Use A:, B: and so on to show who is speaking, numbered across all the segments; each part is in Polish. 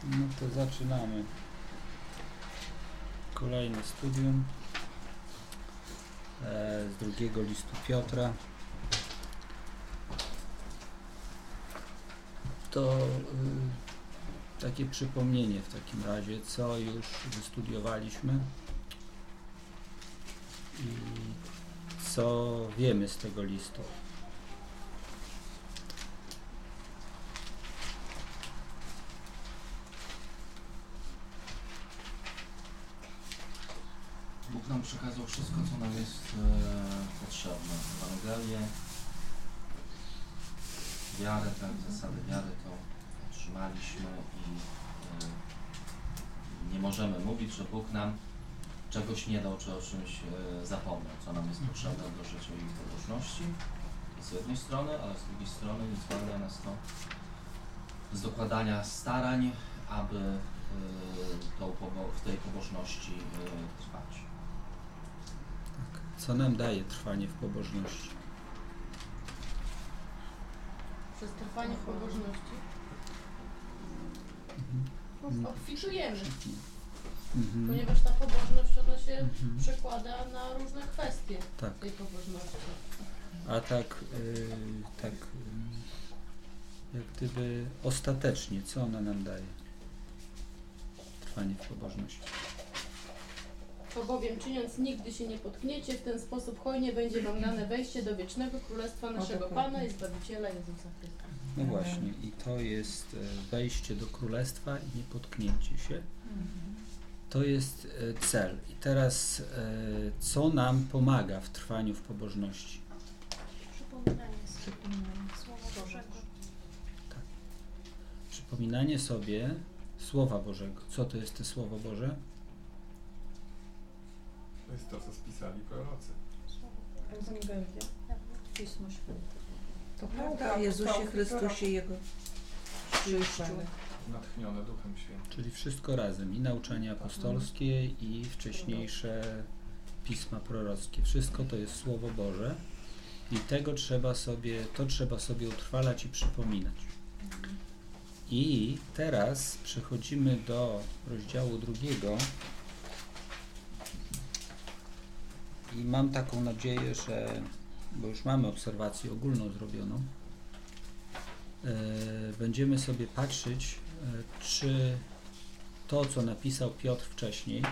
A: No to zaczynamy kolejne studium z drugiego listu Piotra. To takie przypomnienie w takim razie, co już wystudiowaliśmy i co wiemy z tego listu.
B: Bóg nam przekazał wszystko, co nam jest potrzebne. Ewangelię, wiarę, tak, zasady wiary to otrzymaliśmy i nie możemy mówić, że Bóg nam czegoś nie dał, czy o czymś zapomniał, co nam jest potrzebne do życia i pobożności z jednej strony, ale z drugiej strony nie zwalnia nas to z dokładania starań, aby w tej pobożności trwać.
A: Co nam daje trwanie w pobożności?
C: Przez trwanie w pobożności obfitujemy, ponieważ ta pobożność ona się przekłada na różne kwestie tej pobożności.
A: A tak jak gdyby ostatecznie, co ona nam daje? Trwanie w pobożności.
C: To bowiem czyniąc nigdy się nie potkniecie, w ten sposób hojnie będzie wam dane wejście do wiecznego królestwa naszego Pana i Zbawiciela Jezusa Chrystusa.
A: No właśnie, i to jest wejście do królestwa i nie potknięcie się. To jest cel. I teraz co nam pomaga w trwaniu w pobożności?
D: Przypominanie Słowa Bożego.
A: Tak. Przypominanie sobie Słowa Bożego. Co to jest to Słowo Boże?
E: To jest to, co spisali prorocy.
D: Ewangelia. Pismo Święte.
F: To prawda o Jezusie Chrystusie i Jego przyjściu.
E: Natchnione Duchem Świętym.
A: Czyli wszystko razem. I nauczanie apostolskie, i wcześniejsze pisma prorockie. Wszystko to jest Słowo Boże i to trzeba sobie utrwalać i przypominać. I teraz przechodzimy do rozdziału 2. I mam taką nadzieję, że, bo już mamy obserwację ogólną zrobioną, będziemy sobie patrzeć, czy to, co napisał Piotr wcześniej,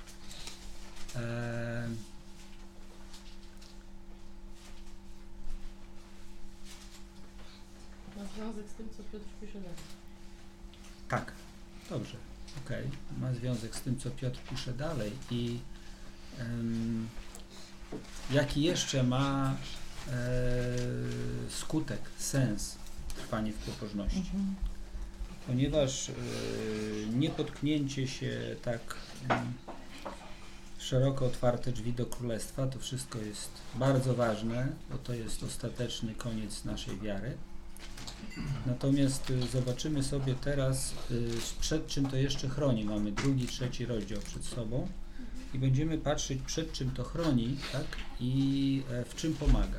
C: Ma związek z tym, co Piotr pisze dalej.
A: Tak, dobrze, okej. Ma związek z tym, co Piotr pisze dalej i jaki jeszcze ma skutek, sens trwanie w pobożności. Ponieważ niepotknięcie się tak szeroko otwarte drzwi do królestwa, to wszystko jest bardzo ważne, bo to jest ostateczny koniec naszej wiary. Natomiast zobaczymy sobie teraz, przed czym to jeszcze chroni. Mamy 2., 3 rozdział przed sobą i będziemy patrzeć, przed czym to chroni, tak, i w czym pomaga.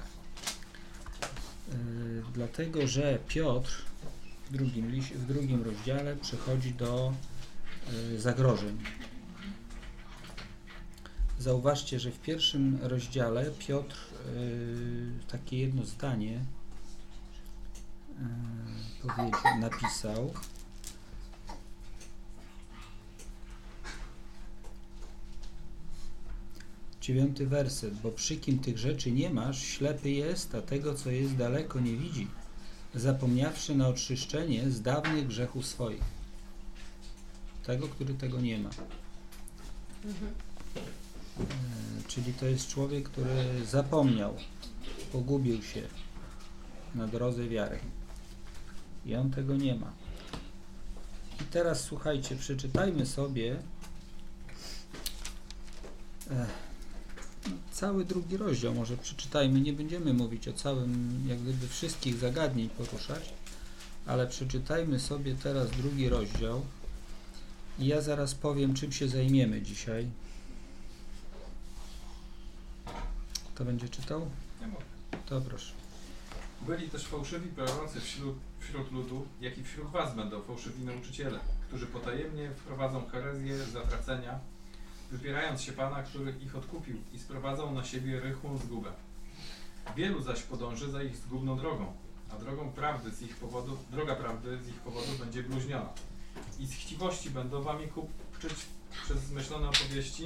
A: Dlatego, że Piotr w drugim rozdziale przechodzi do zagrożeń. Zauważcie, że w pierwszym rozdziale Piotr takie jedno zdanie napisał. Dziewiąty werset. Bo przy kim tych rzeczy nie masz, ślepy jest, a tego, co jest daleko, nie widzi, zapomniawszy na oczyszczenie z dawnych grzechów swoich. Tego, który tego nie ma. Czyli to jest człowiek, który zapomniał, pogubił się na drodze wiary. I on tego nie ma. I teraz słuchajcie, przeczytajmy sobie cały 2 rozdział, może przeczytajmy, nie będziemy mówić o całym, jak gdyby wszystkich zagadnień poruszać, ale przeczytajmy sobie teraz 2 rozdział i ja zaraz powiem, czym się zajmiemy dzisiaj. Kto będzie czytał?
E: Nie mogę.
A: To proszę.
E: Byli też fałszywi prorocy wśród ludu, jak i wśród was będą fałszywi nauczyciele, którzy potajemnie wprowadzą herezję zatracenia, wypierając się Pana, który ich odkupił, i sprowadzą na siebie rychłą zgubę. Wielu zaś podąży za ich zgubną drogą, a droga prawdy z ich powodu będzie bluźniona. I z chciwości będą wami kupczyć przez zmyślone opowieści.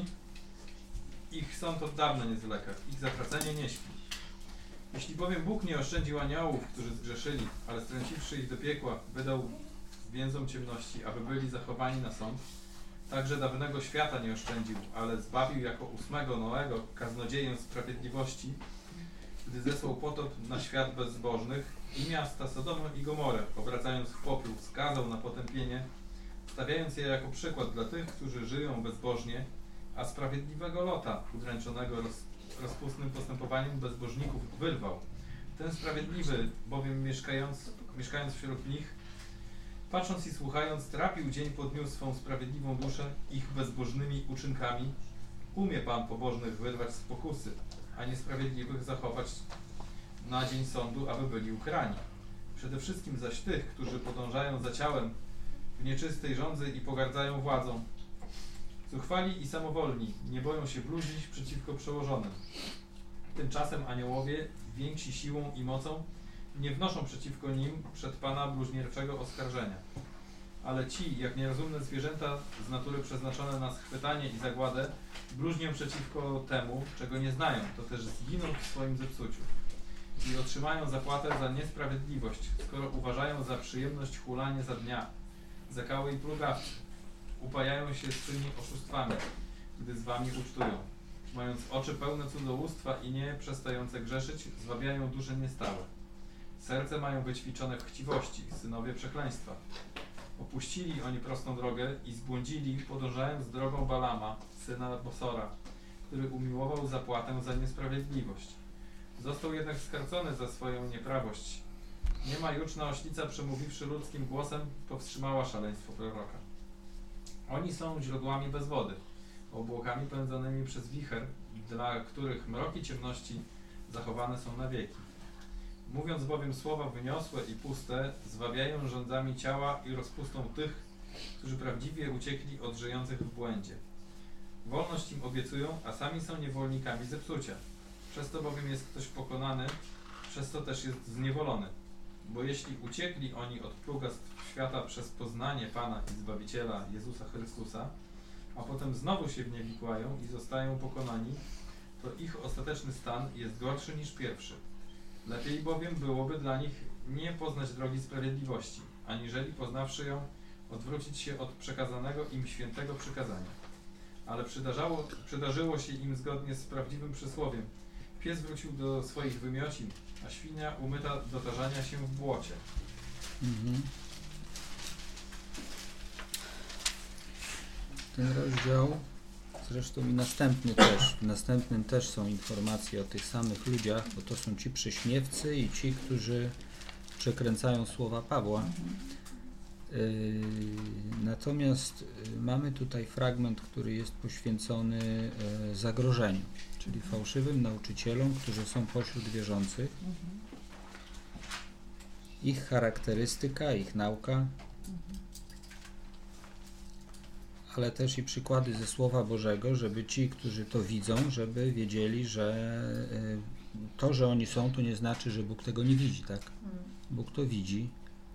E: Ich sąd od dawna nie zwleka, ich zatracenie nie śpi. Jeśli bowiem Bóg nie oszczędził aniołów, którzy zgrzeszyli, ale strąciwszy ich do piekła, wydał więzom ciemności, aby byli zachowani na sąd, także dawnego świata nie oszczędził, ale zbawił jako 8 Noego, kaznodzieję sprawiedliwości, gdy zesłał potop na świat bezbożnych, i miasta Sodomę i Gomorę, obracając w popiół, skazał na potępienie, stawiając je jako przykład dla tych, którzy żyją bezbożnie, a sprawiedliwego Lota, udręczonego rozpustnym postępowaniem bezbożników, wyrwał. Ten sprawiedliwy, bowiem mieszkając wśród nich, patrząc i słuchając, trapił dzień po dniu swą sprawiedliwą duszę ich bezbożnymi uczynkami. Umie Pan pobożnych wyrwać z pokusy, a niesprawiedliwych zachować na dzień sądu, aby byli ukarani. Przede wszystkim zaś tych, którzy podążają za ciałem w nieczystej żądzy i pogardzają władzą. Zuchwali i samowolni, nie boją się bluźnić przeciwko przełożonym. Tymczasem aniołowie, więksi siłą i mocą, nie wnoszą przeciwko nim przed Pana bluźnierczego oskarżenia. Ale ci, jak nierozumne zwierzęta z natury przeznaczone na schwytanie i zagładę, bluźnią przeciwko temu, czego nie znają, to też zginą w swoim zepsuciu. I otrzymają zapłatę za niesprawiedliwość, skoro uważają za przyjemność hulanie za dnia, zakały i plugawcy. Upajają się swymi oszustwami, gdy z wami ucztują. Mając oczy pełne cudzołóstwa i nie przestające grzeszyć, zwabiają dusze niestałe. Serce mają wyćwiczone w chciwości, synowie przekleństwa. Opuścili oni prostą drogę i zbłądzili, podążając drogą Balama, syna Bosora, który umiłował zapłatę za niesprawiedliwość. Został jednak skarcony za swoją nieprawość. Niemajuczna oślica, przemówiwszy ludzkim głosem, powstrzymała szaleństwo proroka. Oni są źródłami bez wody, obłokami pędzonymi przez wicher, dla których mroki ciemności zachowane są na wieki. Mówiąc bowiem słowa wyniosłe i puste, zwabiają żądzami ciała i rozpustą tych, którzy prawdziwie uciekli od żyjących w błędzie. Wolność im obiecują, a sami są niewolnikami zepsucia. Przez to bowiem jest ktoś pokonany, przez to też jest zniewolony. Bo jeśli uciekli oni od plugastw świata przez poznanie Pana i Zbawiciela Jezusa Chrystusa, a potem znowu się w nie wikłają i zostają pokonani, to ich ostateczny stan jest gorszy niż pierwszy. Lepiej bowiem byłoby dla nich nie poznać drogi sprawiedliwości, aniżeli poznawszy ją, odwrócić się od przekazanego im świętego przykazania. Ale przydarzyło się im zgodnie z prawdziwym przysłowiem: pies wrócił do swoich wymiocin, a świnia umyta do tarzania się w błocie.
A: Ten rozdział, zresztą i następny też, w następnym też są informacje o tych samych ludziach, bo to są ci prześmiewcy i ci, którzy przekręcają słowa Pawła. Natomiast mamy tutaj fragment, który jest poświęcony zagrożeniu, czyli fałszywym nauczycielom, którzy są pośród wierzących. Ich charakterystyka, ich nauka, ale też i przykłady ze Słowa Bożego, żeby ci, którzy to widzą, żeby wiedzieli, że to, że oni są, to nie znaczy, że Bóg tego nie widzi, tak? Bóg to widzi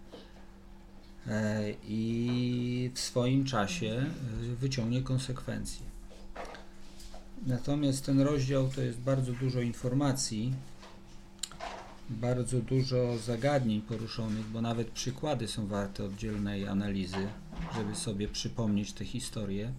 A: i w swoim czasie wyciągnie konsekwencje. Natomiast ten rozdział to jest bardzo dużo informacji, bardzo dużo zagadnień poruszonych, bo nawet przykłady są warte oddzielnej analizy, żeby sobie przypomnieć te historie.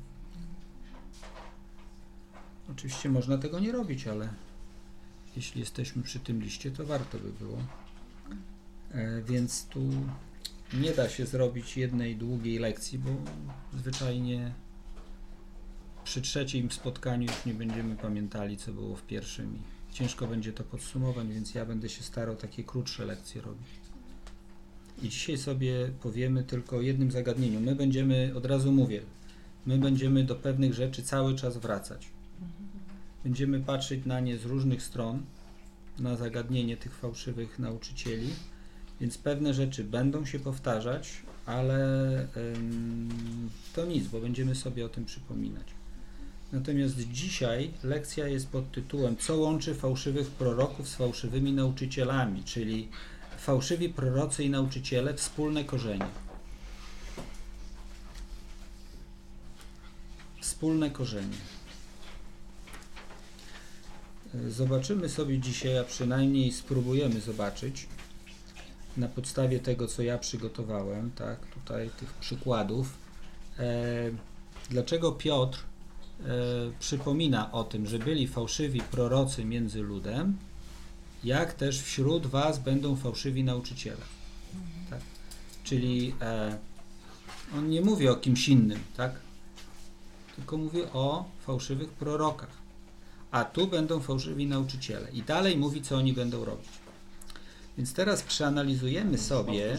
A: Oczywiście można tego nie robić, ale jeśli jesteśmy przy tym liście, to warto by było. Więc tu nie da się zrobić jednej długiej lekcji, bo zwyczajnie przy trzecim spotkaniu już nie będziemy pamiętali, co było w pierwszym i ciężko będzie to podsumować, więc ja będę się starał takie krótsze lekcje robić. I dzisiaj sobie powiemy tylko o jednym zagadnieniu. My będziemy, od razu mówię, my będziemy do pewnych rzeczy cały czas wracać. Będziemy patrzeć na nie z różnych stron, na zagadnienie tych fałszywych nauczycieli, Więc pewne rzeczy będą się powtarzać, ale to nic, bo będziemy sobie o tym przypominać. Natomiast dzisiaj lekcja jest pod tytułem Co łączy fałszywych proroków z fałszywymi nauczycielami, czyli fałszywi prorocy i nauczyciele, wspólne korzenie. Wspólne korzenie. Zobaczymy sobie dzisiaj, a przynajmniej spróbujemy zobaczyć na podstawie tego, co ja przygotowałem, tak, tutaj tych przykładów, dlaczego Piotr przypomina o tym, że byli fałszywi prorocy między ludem, jak też wśród was będą fałszywi nauczyciele. Tak? Czyli on nie mówi o kimś innym, tak? Tylko mówi o fałszywych prorokach. A tu będą fałszywi nauczyciele. I dalej mówi, co oni będą robić. Więc teraz przeanalizujemy sobie,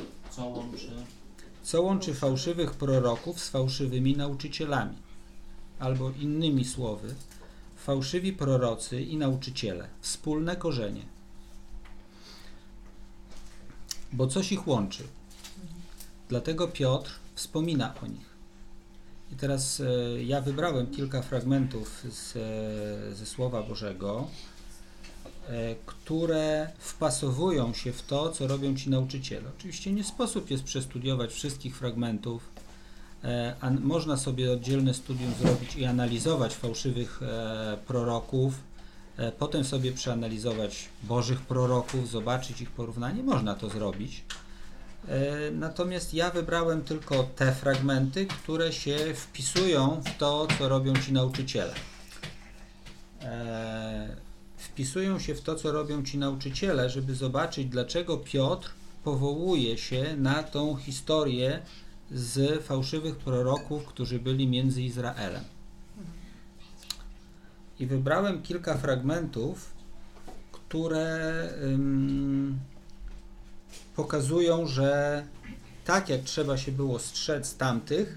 A: co łączy fałszywych proroków z fałszywymi nauczycielami. Albo innymi słowy, fałszywi prorocy i nauczyciele. Wspólne korzenie. Bo coś ich łączy. Dlatego Piotr wspomina o nich. I teraz ja wybrałem kilka fragmentów ze Słowa Bożego, które wpasowują się w to, co robią ci nauczyciele. Oczywiście nie sposób jest przestudiować wszystkich fragmentów, a można sobie oddzielne studium zrobić i analizować fałszywych proroków, potem sobie przeanalizować Bożych proroków, zobaczyć ich porównanie. Można to zrobić. Natomiast ja wybrałem tylko te fragmenty, które się wpisują w to, co robią ci nauczyciele. Wpisują się w to, co robią ci nauczyciele, żeby zobaczyć, dlaczego Piotr powołuje się na tą historię z fałszywych proroków, którzy byli między Izraelem. I wybrałem kilka fragmentów, które pokazują, że tak jak trzeba się było strzec tamtych,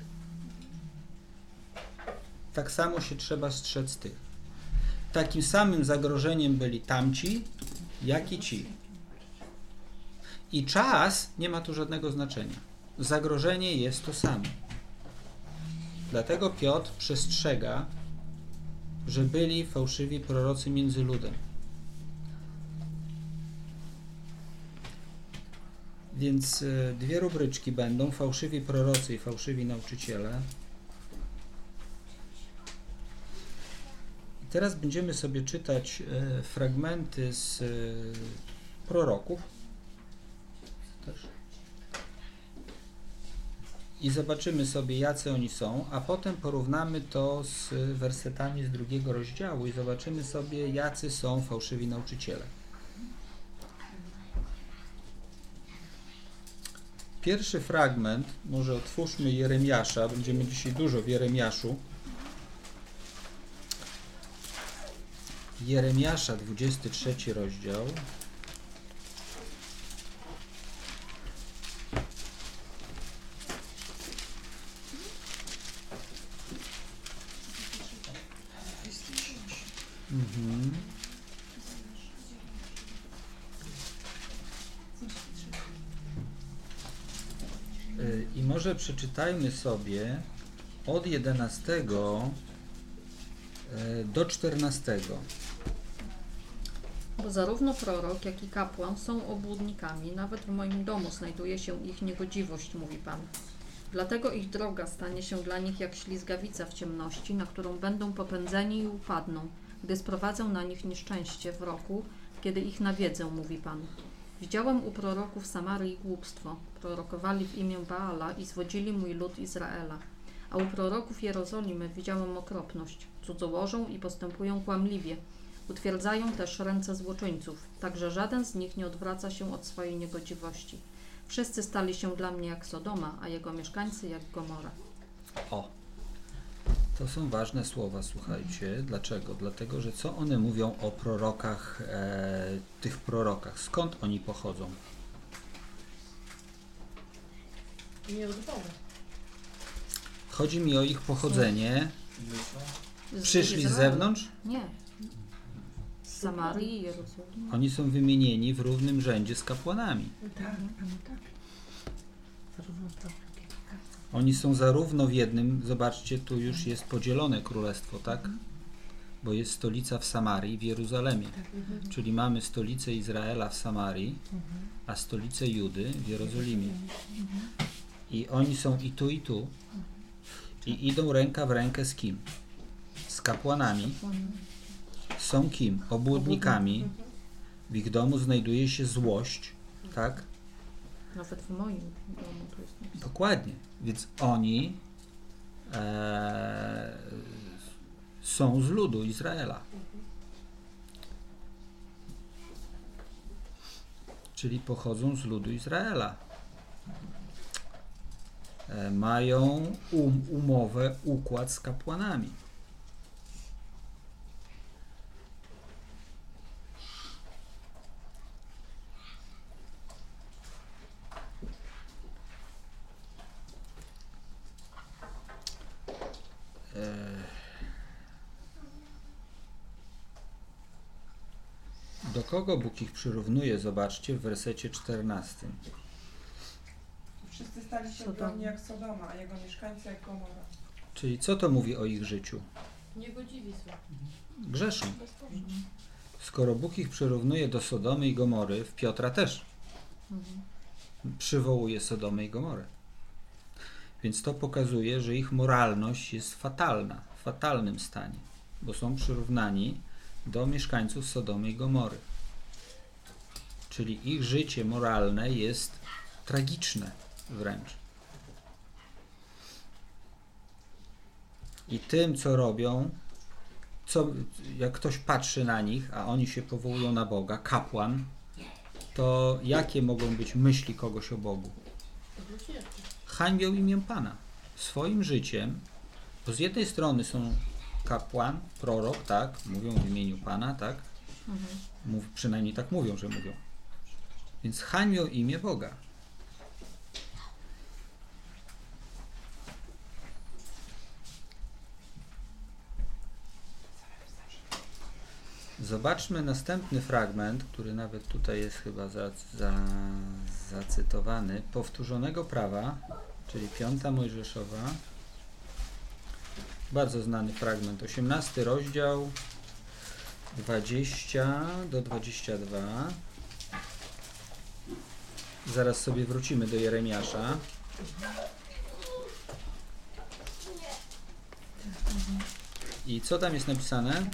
A: tak samo się trzeba strzec tych. Takim samym zagrożeniem byli tamci, jak i ci. I czas nie ma tu żadnego znaczenia. Zagrożenie jest to samo. Dlatego Piotr przestrzega, że byli fałszywi prorocy między ludem. Więc dwie rubryczki będą, fałszywi prorocy i fałszywi nauczyciele. I teraz będziemy sobie czytać fragmenty z proroków. Też. I zobaczymy sobie, jacy oni są, a potem porównamy to z wersetami z 2 rozdziału i zobaczymy sobie, jacy są fałszywi nauczyciele. Pierwszy fragment, może otwórzmy Jeremiasza, będziemy dzisiaj dużo w Jeremiaszu. Jeremiasza, 23 rozdział. I może przeczytajmy sobie od 11 do 14.
G: Bo zarówno prorok, jak i kapłan są obłudnikami. Nawet w moim domu znajduje się ich niegodziwość, mówi Pan. Dlatego ich droga stanie się dla nich jak ślizgawica w ciemności, na którą będą popędzeni i upadną, gdy sprowadzę na nich nieszczęście w roku, kiedy ich nawiedzę, mówi Pan. Widziałem u proroków Samarii głupstwo. Prorokowali w imię Baala i zwodzili mój lud Izraela. A u proroków Jerozolimy widziałem okropność. Cudzołożą i postępują kłamliwie. Utwierdzają też ręce złoczyńców, tak że żaden z nich nie odwraca się od swojej niegodziwości. Wszyscy stali się dla mnie jak Sodoma, a jego mieszkańcy jak Gomora.
A: O, to są ważne słowa, słuchajcie. Dlaczego? Dlatego, że co one mówią o prorokach, tych prorokach? Skąd oni pochodzą?
C: Nie od Boga.
A: Chodzi mi o ich pochodzenie. Przyszli z zewnątrz?
G: Nie. z Samarii i Jerozolimy.
A: Oni są wymienieni w równym rzędzie z kapłanami.
F: Tak, tak. Zarówno prorok, jak i kapłan.
A: Oni są zarówno w jednym, zobaczcie, tu już jest podzielone królestwo, tak? Bo jest stolica w Samarii, w Jeruzalemie. Czyli mamy stolicę Izraela w Samarii, a stolicę Judy w Jerozolimie. I oni są i tu, i tu. I idą ręka w rękę z kim? Z kapłanami. Są kim? Obłudnikami. W ich domu znajduje się złość, tak?
G: Nawet w moim domu to jest napisane.
A: Dokładnie. Więc oni są z ludu Izraela. Czyli pochodzą z ludu Izraela. Mają umowę, układ z kapłanami. Do kogo Bóg ich przyrównuje? Zobaczcie w wersecie 14.
H: Wszyscy stali się ogromni jak Sodoma, a jego mieszkańcy jak Gomora.
A: Czyli co to mówi o ich życiu?
C: Niegodziwi są.
A: Grzeszą. Skoro Bóg ich przyrównuje do Sodomy i Gomory, w Piotra też przywołuje Sodomę i Gomorę. Więc to pokazuje, że ich moralność jest fatalna, w fatalnym stanie, bo są przyrównani do mieszkańców Sodomy i Gomory. Czyli ich życie moralne jest tragiczne wręcz. I tym, co robią, jak ktoś patrzy na nich, a oni się powołują na Boga, kapłan, to jakie mogą być myśli kogoś o Bogu? Hańbią imię Pana swoim życiem, bo z jednej strony są kapłan, prorok, tak, mówią w imieniu Pana, tak, przynajmniej tak mówią, że mówią, więc hańbią imię Boga. Zobaczmy następny fragment, który nawet tutaj jest chyba zacytowany, powtórzonego prawa, czyli 5 Mojżeszowa, bardzo znany fragment, 18 rozdział, 20 do 22. Zaraz sobie wrócimy do Jeremiasza. I co tam jest napisane?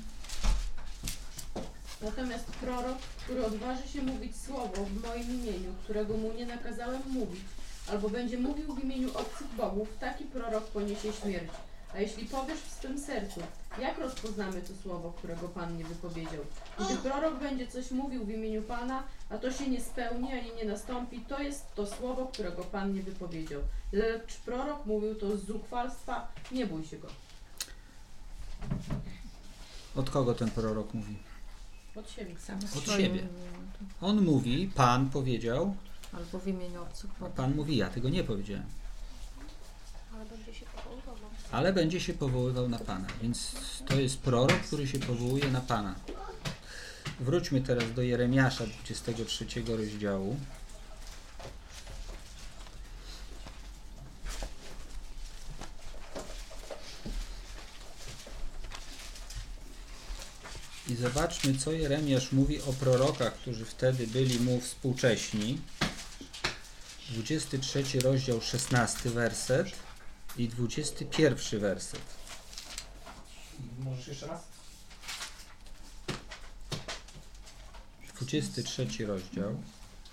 C: Natomiast prorok, który odważy się mówić słowo w moim imieniu, którego mu nie nakazałem mówić, albo będzie mówił w imieniu obcych bogów, taki prorok poniesie śmierć. A jeśli powiesz w swym sercu, jak rozpoznamy to słowo, którego Pan nie wypowiedział? Gdy prorok będzie coś mówił w imieniu Pana, a to się nie spełni, ani nie nastąpi, to jest to słowo, którego Pan nie wypowiedział. Lecz prorok mówił to z zuchwalstwa, nie bój się go.
A: Od kogo ten prorok mówi?
C: Od siebie.
A: Od siebie. On mówi, Pan powiedział,
G: albo w imieniu obcych
A: a
G: bogów.
A: Pan mówi, ja tego nie powiedziałem. Ale będzie się powoływał na Pana. Więc to jest prorok, który się powołuje na Pana. Wróćmy teraz do Jeremiasza 23 rozdziału. I zobaczmy, co Jeremiasz mówi o prorokach, którzy wtedy byli mu współcześni. 23 rozdział, 16 werset i 21 werset.
E: Możesz jeszcze raz?
A: 23 rozdział,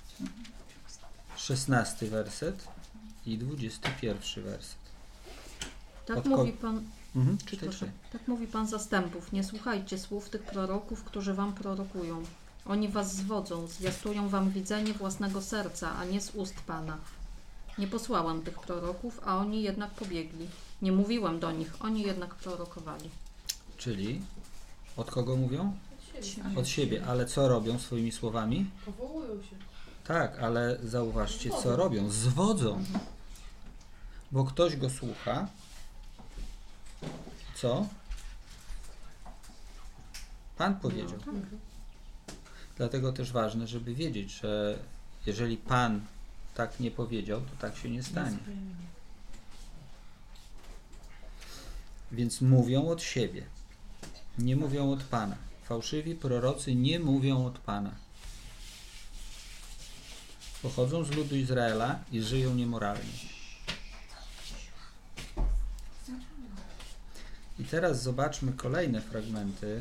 A: 16 werset i 21 werset.
G: Tak
A: Od
G: mówi Pan,
A: Czytaj.
G: tak mówi Pan zastępów. Nie słuchajcie słów tych proroków, którzy wam prorokują. Oni was zwodzą, zwiastują wam widzenie własnego serca, a nie z ust Pana. Nie posłałam tych proroków, a oni jednak pobiegli. Nie mówiłam do nich, oni jednak prorokowali.
A: Czyli od kogo mówią?
C: Od siebie.
A: Od siebie. Ale co robią swoimi słowami?
C: Powołują się.
A: Tak, ale zauważcie, co robią. Zwodzą. Bo ktoś go słucha. Co? Pan powiedział. Dlatego też ważne, żeby wiedzieć, że jeżeli Pan tak nie powiedział, to tak się nie stanie. Więc mówią od siebie, nie mówią od Pana. Fałszywi prorocy nie mówią od Pana. Pochodzą z ludu Izraela i żyją niemoralnie. I teraz zobaczmy kolejne fragmenty.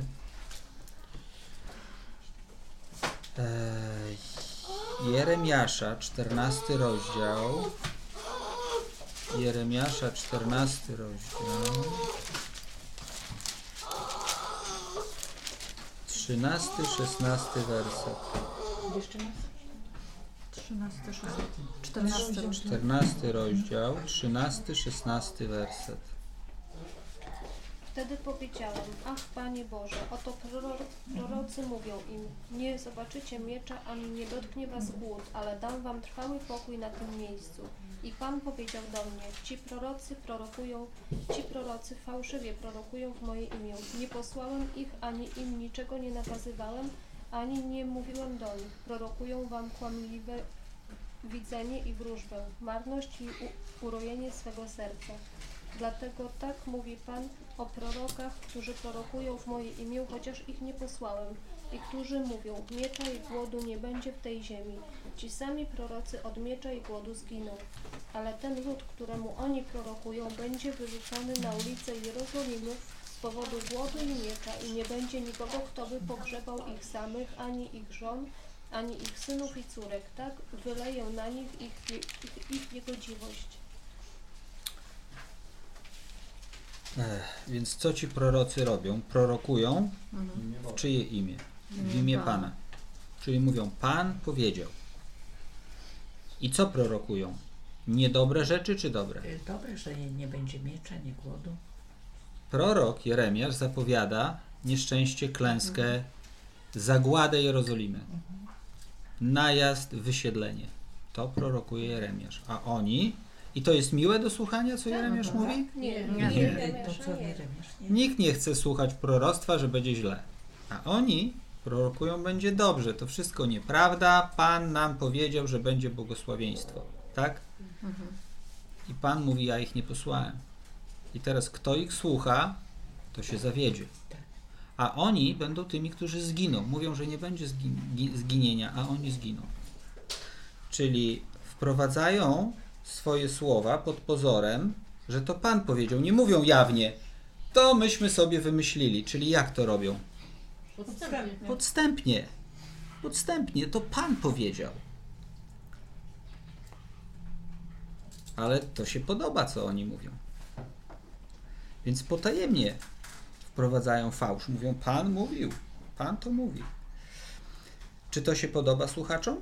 A: Jeremiasza, 14 rozdział. Jeremiasza, 14 rozdział. 13, 16 werset.
F: Jeszcze raz.
G: 13, 16,
A: 14 rozdział, 13, 16 werset.
I: Wtedy powiedziałam, ach Panie Boże, oto prorocy mówią im, nie zobaczycie miecza, ani nie dotknie was głód, ale dam wam trwały pokój na tym miejscu. I Pan powiedział do mnie, ci prorocy fałszywie prorokują w moje imię. Nie posłałem ich, ani im niczego nie nakazywałem, ani nie mówiłem do nich. Prorokują wam kłamliwe widzenie i wróżbę, marność i urojenie swego serca. Dlatego tak mówi Pan o prorokach, którzy prorokują w moje imię, chociaż ich nie posłałem, i którzy mówią, miecza i głodu nie będzie w tej ziemi. Ci sami prorocy od miecza i głodu zginą. Ale ten lud, któremu oni prorokują, będzie wyrzucony na ulice Jerozolimu z powodu głodu i miecza i nie będzie nikogo, kto by pogrzebał ich samych, ani ich żon, ani ich synów i córek. Tak wyleję na nich ich niegodziwość.
A: Więc co ci prorocy robią? Prorokują w czyje imię? W imię Pana. Czyli mówią, Pan powiedział. I co prorokują? Niedobre rzeczy czy dobre?
F: Dobre, że nie będzie miecza, nie głodu.
A: Prorok Jeremiasz zapowiada nieszczęście, klęskę, zagładę Jerozolimy. Najazd, wysiedlenie. To prorokuje Jeremiasz. A oni... I to jest miłe do słuchania, co Jeremiasz mówi?
I: Nie.
F: To co Jeremiasz nie.
A: Nikt nie chce słuchać proroctwa, że będzie źle. A oni prorokują, będzie dobrze. To wszystko nieprawda. Pan nam powiedział, że będzie błogosławieństwo. Tak? I Pan mówi, ja ich nie posłałem. I teraz kto ich słucha, to się zawiedzie. A oni będą tymi, którzy zginą. Mówią, że nie będzie zginienia, a oni zginą. Czyli wprowadzają swoje słowa pod pozorem, że to Pan powiedział. Nie mówią jawnie. To myśmy sobie wymyślili. Czyli jak to robią? Podstępnie. Podstępnie. To Pan powiedział. Ale to się podoba, co oni mówią. Więc potajemnie wprowadzają fałsz. Mówią, Pan mówił. Pan to mówi. Czy to się podoba słuchaczom?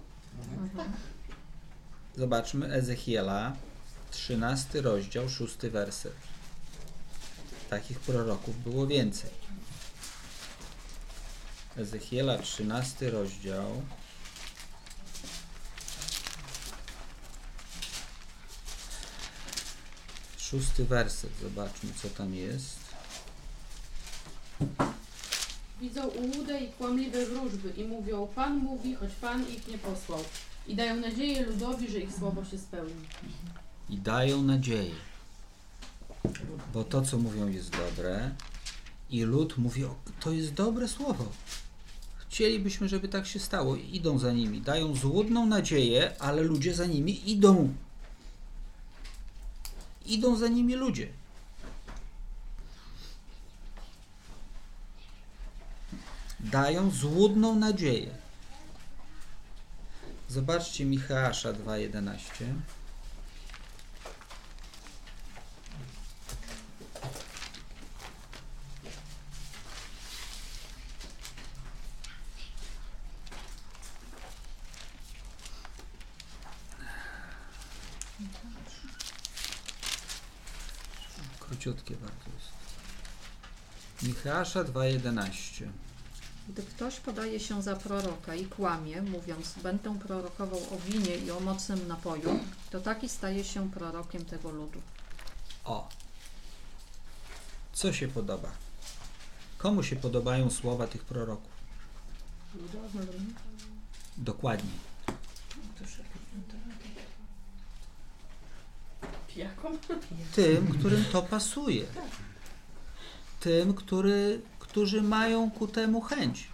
A: Zobaczmy Ezechiela, 13 rozdział, 6 werset. Takich proroków było więcej. Ezechiela, 13 rozdział. Szósty werset. Zobaczmy, co tam jest.
C: Widzą ułudę i kłamliwe wróżby i mówią, Pan mówi, choć Pan ich nie posłał. I dają nadzieję ludowi, że ich słowo się spełni.
A: I dają nadzieję. Bo to, co mówią, jest dobre. I lud mówi, o, to jest dobre słowo. Chcielibyśmy, żeby tak się stało. I idą za nimi. Dają złudną nadzieję, ale ludzie za nimi idą. Idą za nimi ludzie. Dają złudną nadzieję. Zobaczcie Micheasza 2:11. Króciutkie bardzo jest. Micheasza 2:11.
G: Gdy ktoś podaje się za proroka i kłamie, mówiąc, będę prorokował o winie i o mocnym napoju, to taki staje się prorokiem tego ludu.
A: O! Co się podoba? Komu się podobają słowa tych proroków? Dokładnie.
C: Jaką?
A: Tym, którym to pasuje. Tym, którzy mają ku temu chęć.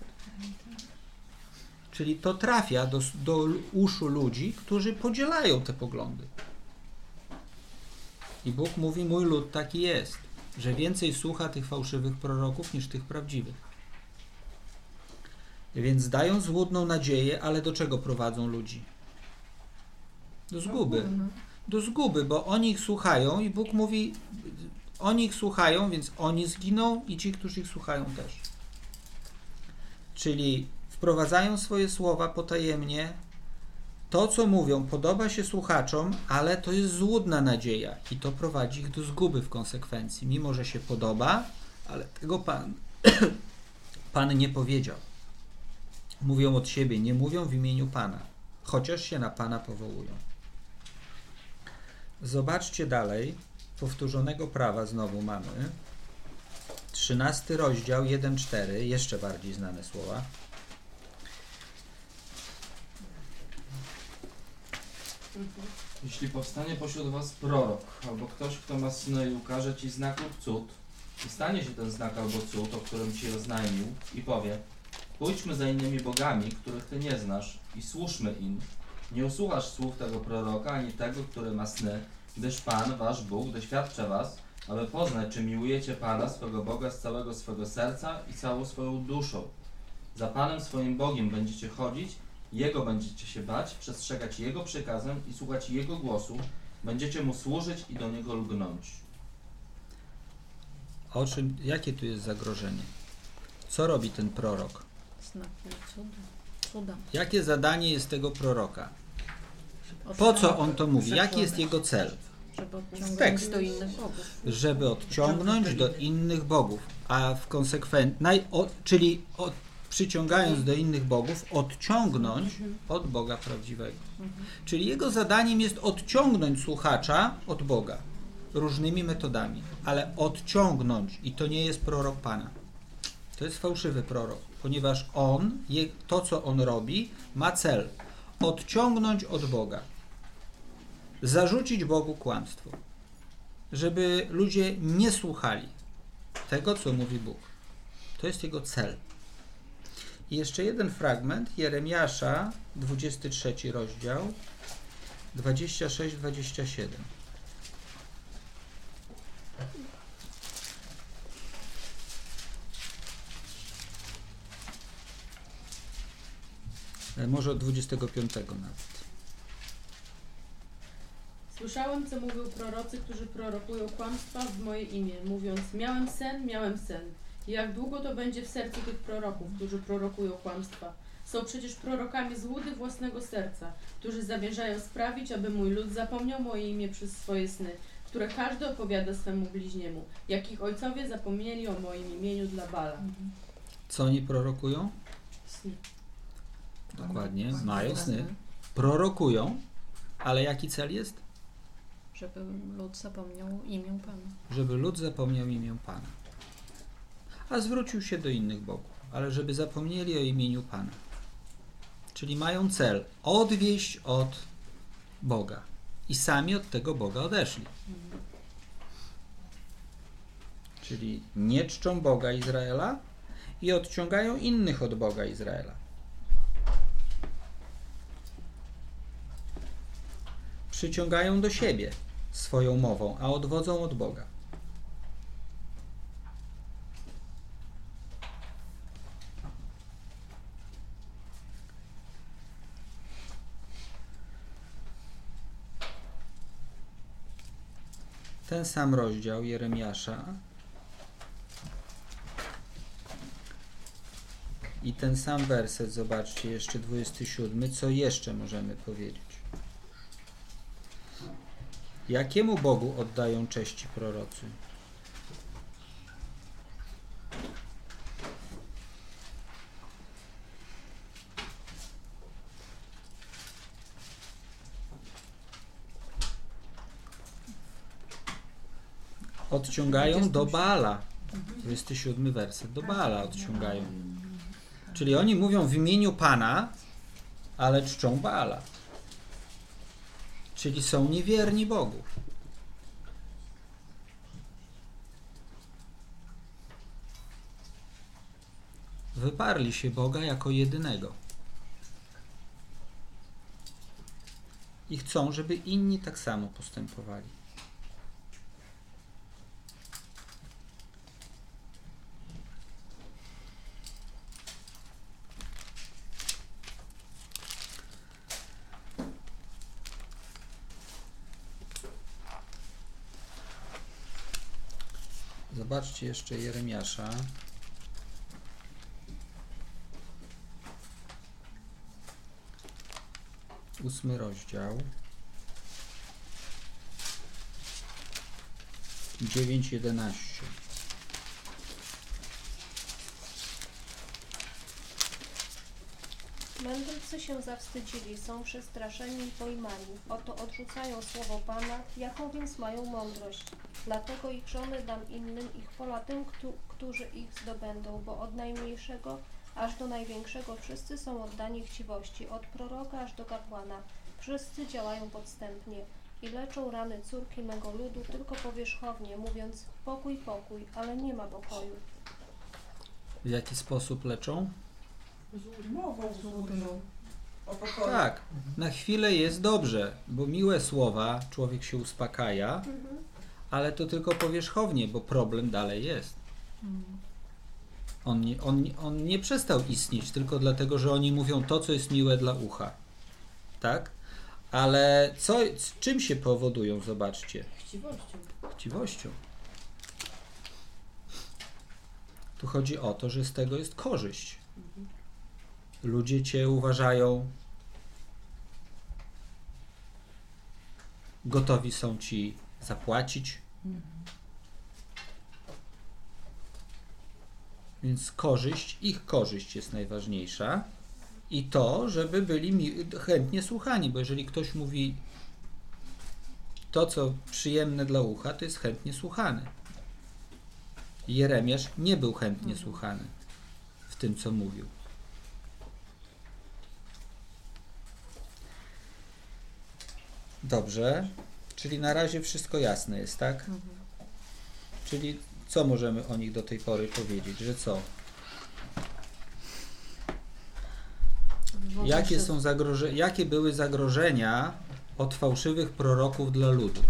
A: Czyli to trafia do uszu ludzi, którzy podzielają te poglądy. I Bóg mówi, mój lud taki jest, że więcej słucha tych fałszywych proroków niż tych prawdziwych. Więc dają złudną nadzieję, ale do czego prowadzą ludzi? Do zguby. Do zguby, bo oni ich słuchają i Bóg mówi, oni ich słuchają, więc oni zginą i ci, którzy ich słuchają też. Czyli wprowadzają swoje słowa potajemnie. To, co mówią, podoba się słuchaczom, ale to jest złudna nadzieja i to prowadzi ich do zguby w konsekwencji. Mimo że się podoba, ale tego Pan nie powiedział. Mówią od siebie, nie mówią w imieniu Pana, chociaż się na Pana powołują. Zobaczcie dalej, powtórzonego prawa znowu mamy. 13 rozdział, 1-4, jeszcze bardziej znane słowa.
B: Jeśli powstanie pośród was prorok, albo ktoś, kto ma syna i ukaże ci znak lub cud, i stanie się ten znak albo cud, o którym ci oznajmił, i powie, pójdźmy za innymi bogami, których ty nie znasz, i służmy im. Nie usłuchasz słów tego proroka, ani tego, który ma sny, gdyż Pan, wasz Bóg, doświadcza was, aby poznać, czy miłujecie Pana, swego Boga, z całego swego serca i całą swoją duszą. Za Panem swoim Bogiem będziecie chodzić, Jego będziecie się bać, przestrzegać Jego przykazem i słuchać Jego głosu, będziecie Mu służyć i do Niego lgnąć.
A: O czym, jakie tu jest zagrożenie? Co robi ten prorok?
G: Znaki cuda.
A: Jakie zadanie jest tego proroka? Po co on to mówi? Jaki jest jego cel?
G: Żeby odciągnąć
A: Tekst.
G: do innych bogów.
A: Żeby odciągnąć do innych bogów, a w konsekwencji, przyciągając do innych bogów, odciągnąć od Boga prawdziwego. Czyli jego zadaniem jest odciągnąć słuchacza od Boga różnymi metodami, ale odciągnąć, i to nie jest prorok Pana. To jest fałszywy prorok, ponieważ to co on robi, ma cel odciągnąć od Boga, zarzucić Bogu kłamstwo, żeby ludzie nie słuchali tego, co mówi Bóg. To jest jego cel. I jeszcze jeden fragment, Jeremiasza, 23 rozdział, 26-27. Może od 25 nawet.
C: Słyszałem, co mówią prorocy, którzy prorokują kłamstwa w moje imię, mówiąc, miałem sen. I jak długo to będzie w sercu tych proroków, którzy prorokują kłamstwa? Są przecież prorokami złudy własnego serca, którzy zamierzają sprawić, aby mój lud zapomniał moje imię przez swoje sny, które każdy opowiada swemu bliźniemu, jak ich ojcowie zapomnieli o moim imieniu dla Bala.
A: Co oni prorokują?
C: Sny.
A: Dokładnie, mają sny. Prorokują, ale jaki cel jest?
G: Żeby lud zapomniał imię Pana.
A: Żeby lud zapomniał imię Pana. A zwrócił się do innych bogów, ale żeby zapomnieli o imieniu Pana. Czyli mają cel odwieść od Boga. I sami od tego Boga odeszli. Czyli nie czczą Boga Izraela i odciągają innych od Boga Izraela. Przyciągają do siebie swoją mową, a odwodzą od Boga. Ten sam rozdział Jeremiasza i ten sam werset, zobaczcie, jeszcze 27. Co jeszcze możemy powiedzieć? Jakiemu Bogu oddają cześć prorocy? Odciągają do Baala, 27 werset. Do Baala odciągają. Czyli oni mówią w imieniu Pana, ale czczą Baala. Czyli są niewierni Bogu. Wyparli się Boga jako jedynego. I chcą, żeby inni tak samo postępowali. Zobaczcie jeszcze Jeremiasza. Ósmy rozdział. 9:11.
I: Mędrcy się zawstydzili, są przestraszeni i pojmani. Oto odrzucają słowo Pana, jaką więc mają mądrość. Dlatego ich żony dam innym, ich pola tym, którzy ich zdobędą, bo od najmniejszego aż do największego wszyscy są oddani chciwości, od proroka aż do kapłana. Wszyscy działają podstępnie i leczą rany córki mego ludu tylko powierzchownie, mówiąc pokój, pokój, ale nie ma pokoju.
A: W jaki sposób leczą?
H: Mową złudną. O pokoju.
A: Tak, na chwilę jest dobrze, bo miłe słowa, człowiek się uspokaja, ale to tylko powierzchownie, bo problem dalej jest. On nie przestał istnieć tylko dlatego, że oni mówią to, co jest miłe dla ucha. Tak? Ale czym się powodują? Zobaczcie. Chciwością. Tu chodzi o to, że z tego jest korzyść. Ludzie cię uważają, gotowi są ci zapłacić. Więc ich korzyść jest najważniejsza i to, żeby byli chętnie słuchani, bo jeżeli ktoś mówi to, co przyjemne dla ucha, to jest chętnie słuchany. Jeremiasz nie był chętnie słuchany w tym, co mówił. Dobrze, czyli na razie wszystko jasne jest, tak? Czyli co możemy o nich do tej pory powiedzieć, że co? Jakie były zagrożenia od fałszywych proroków dla ludu?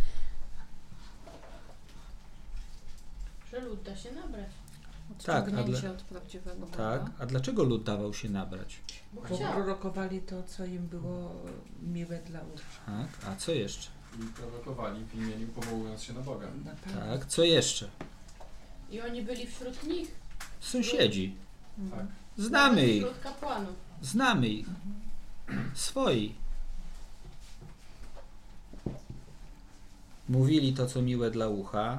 C: Że lud da się nabrać.
G: Odciągnięcie od prawdziwego Boga.
A: Tak, a dlaczego lud dawał się nabrać?
F: Bo prorokowali to, co im było miłe dla ucha.
A: Tak, a co jeszcze?
E: I prorokowali w imieniu, powołując się na Boga.
A: Tak, co jeszcze?
C: I oni byli wśród nich.
A: Sąsiedzi.
E: Tak.
A: Znamy ich.
C: Wśród kapłanów.
A: Znamy ich. Swoi. Mówili to, co miłe dla ucha.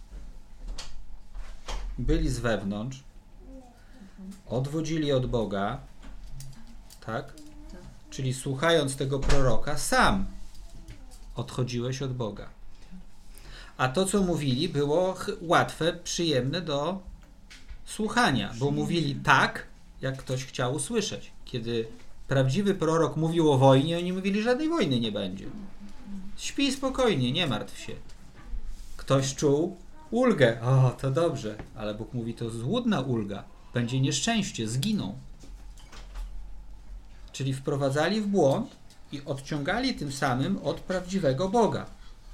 A: Byli z wewnątrz. Odwodzili od Boga. Tak? Czyli słuchając tego proroka, sam odchodziłeś od Boga. A to, co mówili, było łatwe, przyjemne do słuchania, bo mówili tak, jak ktoś chciał usłyszeć. Kiedy prawdziwy prorok mówił o wojnie, oni mówili, żadnej wojny nie będzie. Śpij spokojnie, nie martw się. Ktoś czuł ulgę. O, to dobrze. Ale Bóg mówi, to złudna ulga. Będzie nieszczęście, zginą. Czyli wprowadzali w błąd i odciągali tym samym od prawdziwego Boga,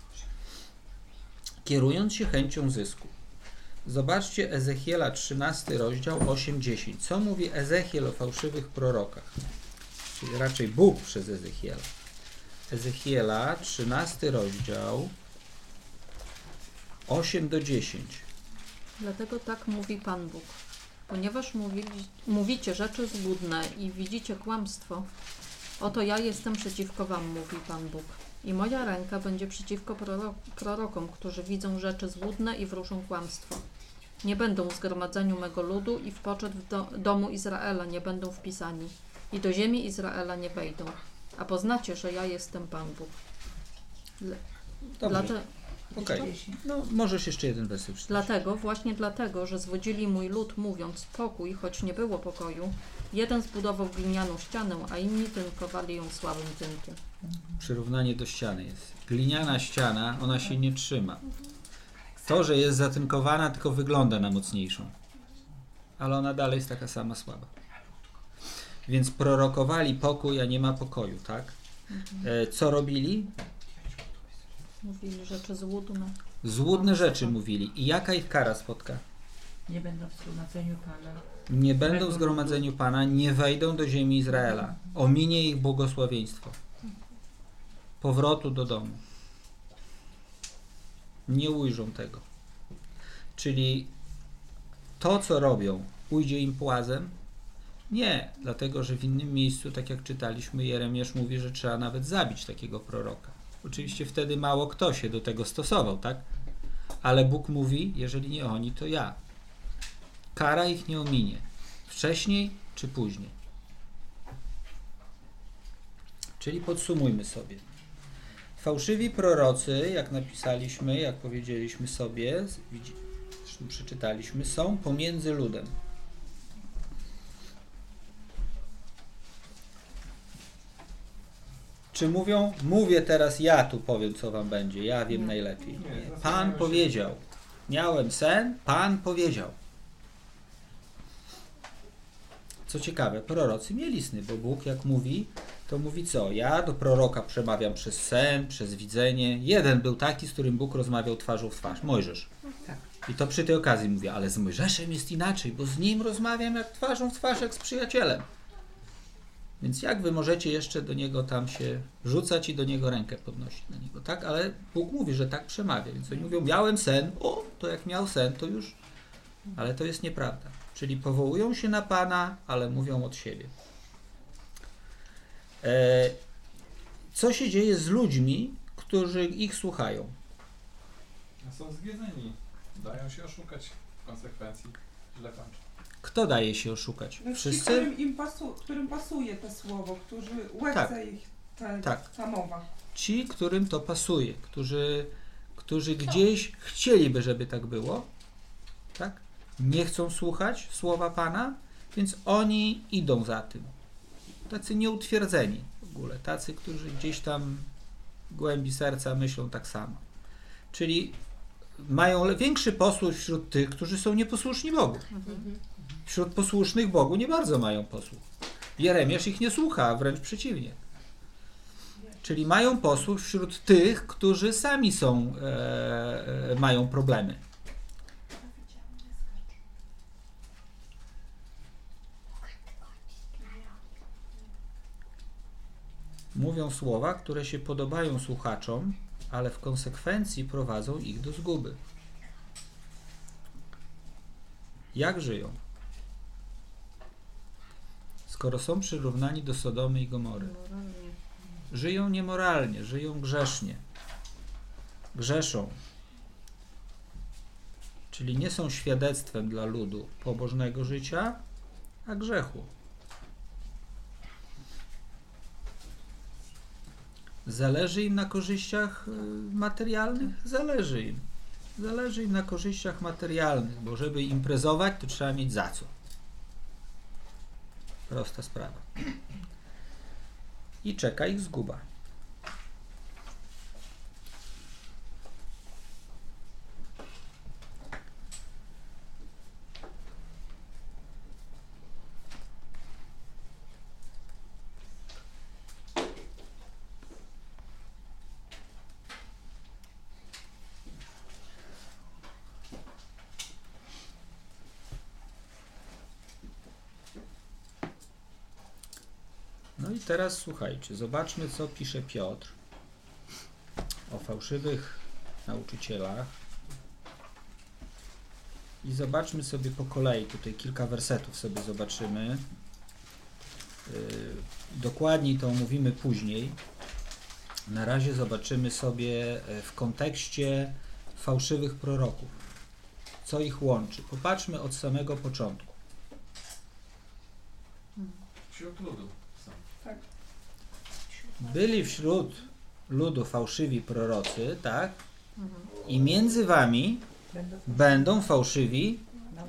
A: kierując się chęcią zysku. Zobaczcie Ezechiela 13 rozdział 8-10. Co mówi Ezechiel o fałszywych prorokach? Czyli raczej Bóg przez Ezechiela. Ezechiela 13 rozdział 8-10.
G: Dlatego tak mówi Pan Bóg. Ponieważ mówicie rzeczy złudne i widzicie kłamstwo, oto ja jestem przeciwko wam, mówi Pan Bóg. I moja ręka będzie przeciwko prorokom, którzy widzą rzeczy złudne i wróżą kłamstwo. Nie będą w zgromadzeniu mego ludu i w poczet domu Izraela nie będą wpisani. I do ziemi Izraela nie wejdą. A poznacie, że ja jestem Pan Bóg.
A: Dobrze. Okej. No, możesz jeszcze jeden werset przeczytać.
G: Właśnie dlatego, że zwodzili mój lud, mówiąc pokój, choć nie było pokoju, jeden zbudował glinianą ścianę, a inni tynkowali ją słabym tynkiem.
A: Przyrównanie do ściany jest. Gliniana ściana, ona się nie trzyma. To, że jest zatynkowana, tylko wygląda na mocniejszą. Ale ona dalej jest taka sama słaba. Więc prorokowali pokój, a nie ma pokoju, tak? Co robili?
G: Mówili rzeczy złudne.
A: Złudne rzeczy mówili. I jaka ich kara spotka?
F: Nie będą w zgromadzeniu Pana.
A: Nie będą w zgromadzeniu Pana, nie wejdą do ziemi Izraela. Ominie ich błogosławieństwo. Powrotu do domu. Nie ujrzą tego. Czyli to, co robią, ujdzie im płazem? Nie, dlatego, że w innym miejscu, tak jak czytaliśmy, Jeremiasz mówi, że trzeba nawet zabić takiego proroka. Oczywiście wtedy mało kto się do tego stosował, tak? Ale Bóg mówi, jeżeli nie oni, to ja. Kara ich nie ominie. Wcześniej czy później. Czyli podsumujmy sobie. Fałszywi prorocy, jak napisaliśmy, jak powiedzieliśmy sobie, zresztą przeczytaliśmy, są pomiędzy ludem. Czy mówią, mówię teraz ja tu powiem, co wam będzie, ja wiem najlepiej. Pan powiedział. Miałem sen, Pan powiedział. Co ciekawe, prorocy mieli sny, bo Bóg jak mówi, to mówi co? Ja do proroka przemawiam przez sen, przez widzenie. Jeden był taki, z którym Bóg rozmawiał twarzą w twarz. Mojżesz. I to przy tej okazji mówię, ale z Mojżeszem jest inaczej, bo z nim rozmawiam jak twarzą w twarz, jak z przyjacielem. Więc jak wy możecie jeszcze do niego tam się rzucać i do niego rękę podnosić na niego, tak? Ale Bóg mówi, że tak przemawia. Więc oni mówią, miałem sen, o, to jak miał sen, to już... Ale to jest nieprawda. Czyli powołują się na Pana, ale mówią od siebie. Co się dzieje z ludźmi, którzy ich słuchają?
E: Są zwiedzeni. Dają się oszukać w konsekwencji. Źle kończą.
A: Kto daje się oszukać?
H: Ci,
A: Wszyscy?
H: którym pasuje to słowo, którzy łechce ich ta mowa.
A: Ci, którym to pasuje, którzy gdzieś chcieliby, żeby tak było, tak? Nie chcą słuchać słowa Pana, więc oni idą za tym. Tacy nieutwierdzeni w ogóle, tacy, którzy gdzieś tam w głębi serca myślą tak samo. Czyli mają większy posłuch wśród tych, którzy są nieposłuszni Bogu. Wśród posłusznych Bogu nie bardzo mają posłuch. Jeremiasz ich nie słucha, a wręcz przeciwnie. Czyli mają posłuch wśród tych, którzy sami są, mają problemy. Mówią słowa, które się podobają słuchaczom, ale w konsekwencji prowadzą ich do zguby. Jak żyją? Skoro są przyrównani do Sodomy i Gomory. Żyją niemoralnie, żyją grzesznie. Grzeszą. Czyli nie są świadectwem dla ludu pobożnego życia, a grzechu. Zależy im na korzyściach materialnych? Zależy im. Zależy im na korzyściach materialnych, bo żeby imprezować, to trzeba mieć za co. Prosta sprawa. I czeka ich zguba. No i teraz słuchajcie, zobaczmy, co pisze Piotr o fałszywych nauczycielach i zobaczmy sobie po kolei, tutaj kilka wersetów sobie zobaczymy. Dokładniej to omówimy później. Na razie zobaczymy sobie w kontekście fałszywych proroków, co ich łączy. Popatrzmy od samego początku.
E: Wśród ludu są.
A: Byli wśród ludu fałszywi prorocy, tak? I między wami będą fałszywi,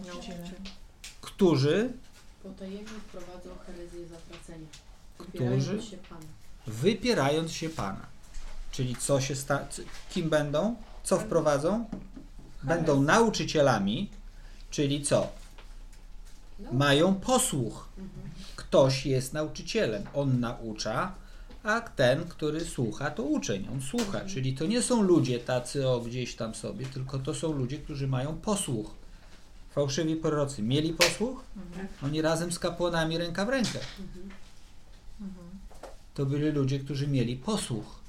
A: którzy
C: Potajemnie wprowadzą herezję zatracenia.
A: Którzy? Wypierając się Pana. Czyli co się kim będą? Co wprowadzą? Będą nauczycielami, czyli co? Mają posłuch. Ktoś jest nauczycielem. On naucza, a ten, który słucha, to uczeń. On słucha. Czyli to nie są ludzie tacy gdzieś tam sobie, tylko to są ludzie, którzy mają posłuch. Fałszywi prorocy mieli posłuch? Oni razem z kapłanami ręka w rękę. To byli ludzie, którzy mieli posłuch.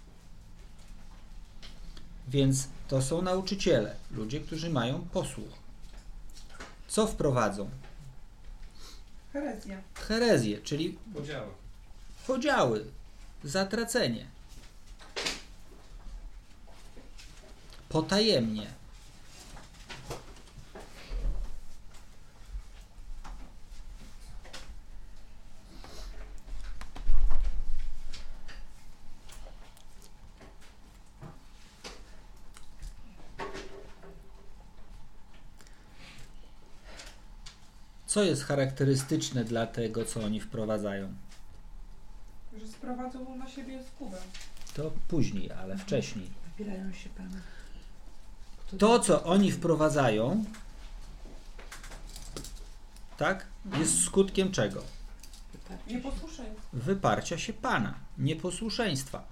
A: Więc to są nauczyciele, ludzie, którzy mają posłuch. Co wprowadzą?
H: Herezja.
A: Herezję, czyli podziały, zatracenie. Potajemnie. Co jest charakterystyczne dla tego, co oni wprowadzają?
H: Że sprowadzą na siebie zgubę.
A: To później, ale wcześniej.
F: Wypierają się Pana.
A: To, co oni wprowadzają, tak, jest skutkiem czego?
H: Nieposłuszeństwa.
A: Wyparcia się Pana, nieposłuszeństwa.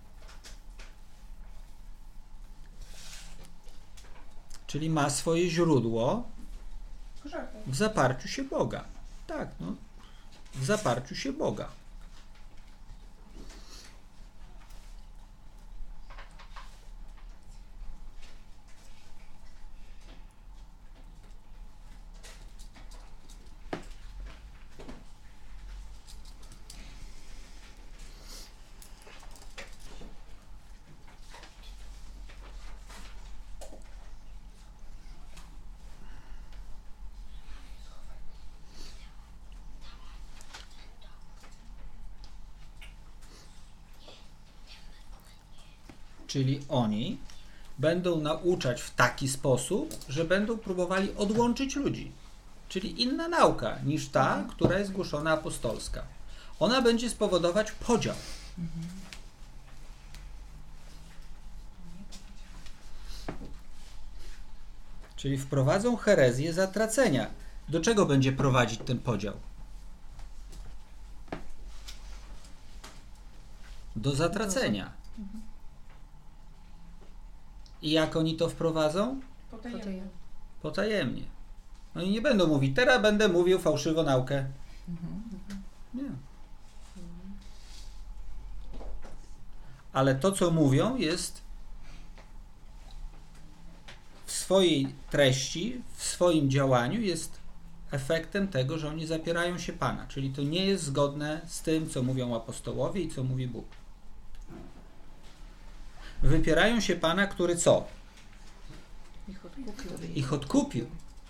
A: Czyli ma swoje źródło w zaparciu się Boga. Tak, no. W zaparciu się Boga. Czyli oni będą nauczać w taki sposób, że będą próbowali odłączyć ludzi. Czyli inna nauka niż ta, która jest głoszona apostolska. Ona będzie spowodować podział. Czyli wprowadzą herezję zatracenia. Do czego będzie prowadzić ten podział? Do zatracenia. I jak oni to wprowadzą? Potajemnie. Oni nie będą mówić, teraz będę mówił fałszywą naukę. Nie. Ale to, co mówią, jest w swojej treści, w swoim działaniu jest efektem tego, że oni zapierają się Pana. Czyli to nie jest zgodne z tym, co mówią apostołowie i co mówi Bóg. Wypierają się Pana, który co? Ich odkupił.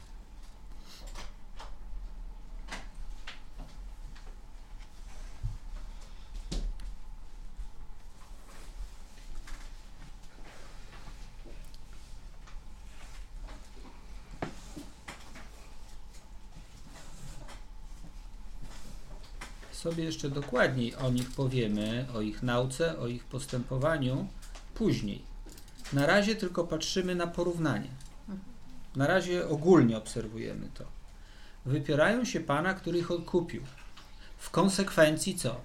A: Sobie jeszcze dokładniej o nich powiemy, o ich nauce, o ich postępowaniu później. Na razie tylko patrzymy na porównanie. Na razie ogólnie obserwujemy to. Wypierają się Pana, który ich odkupił. W konsekwencji co?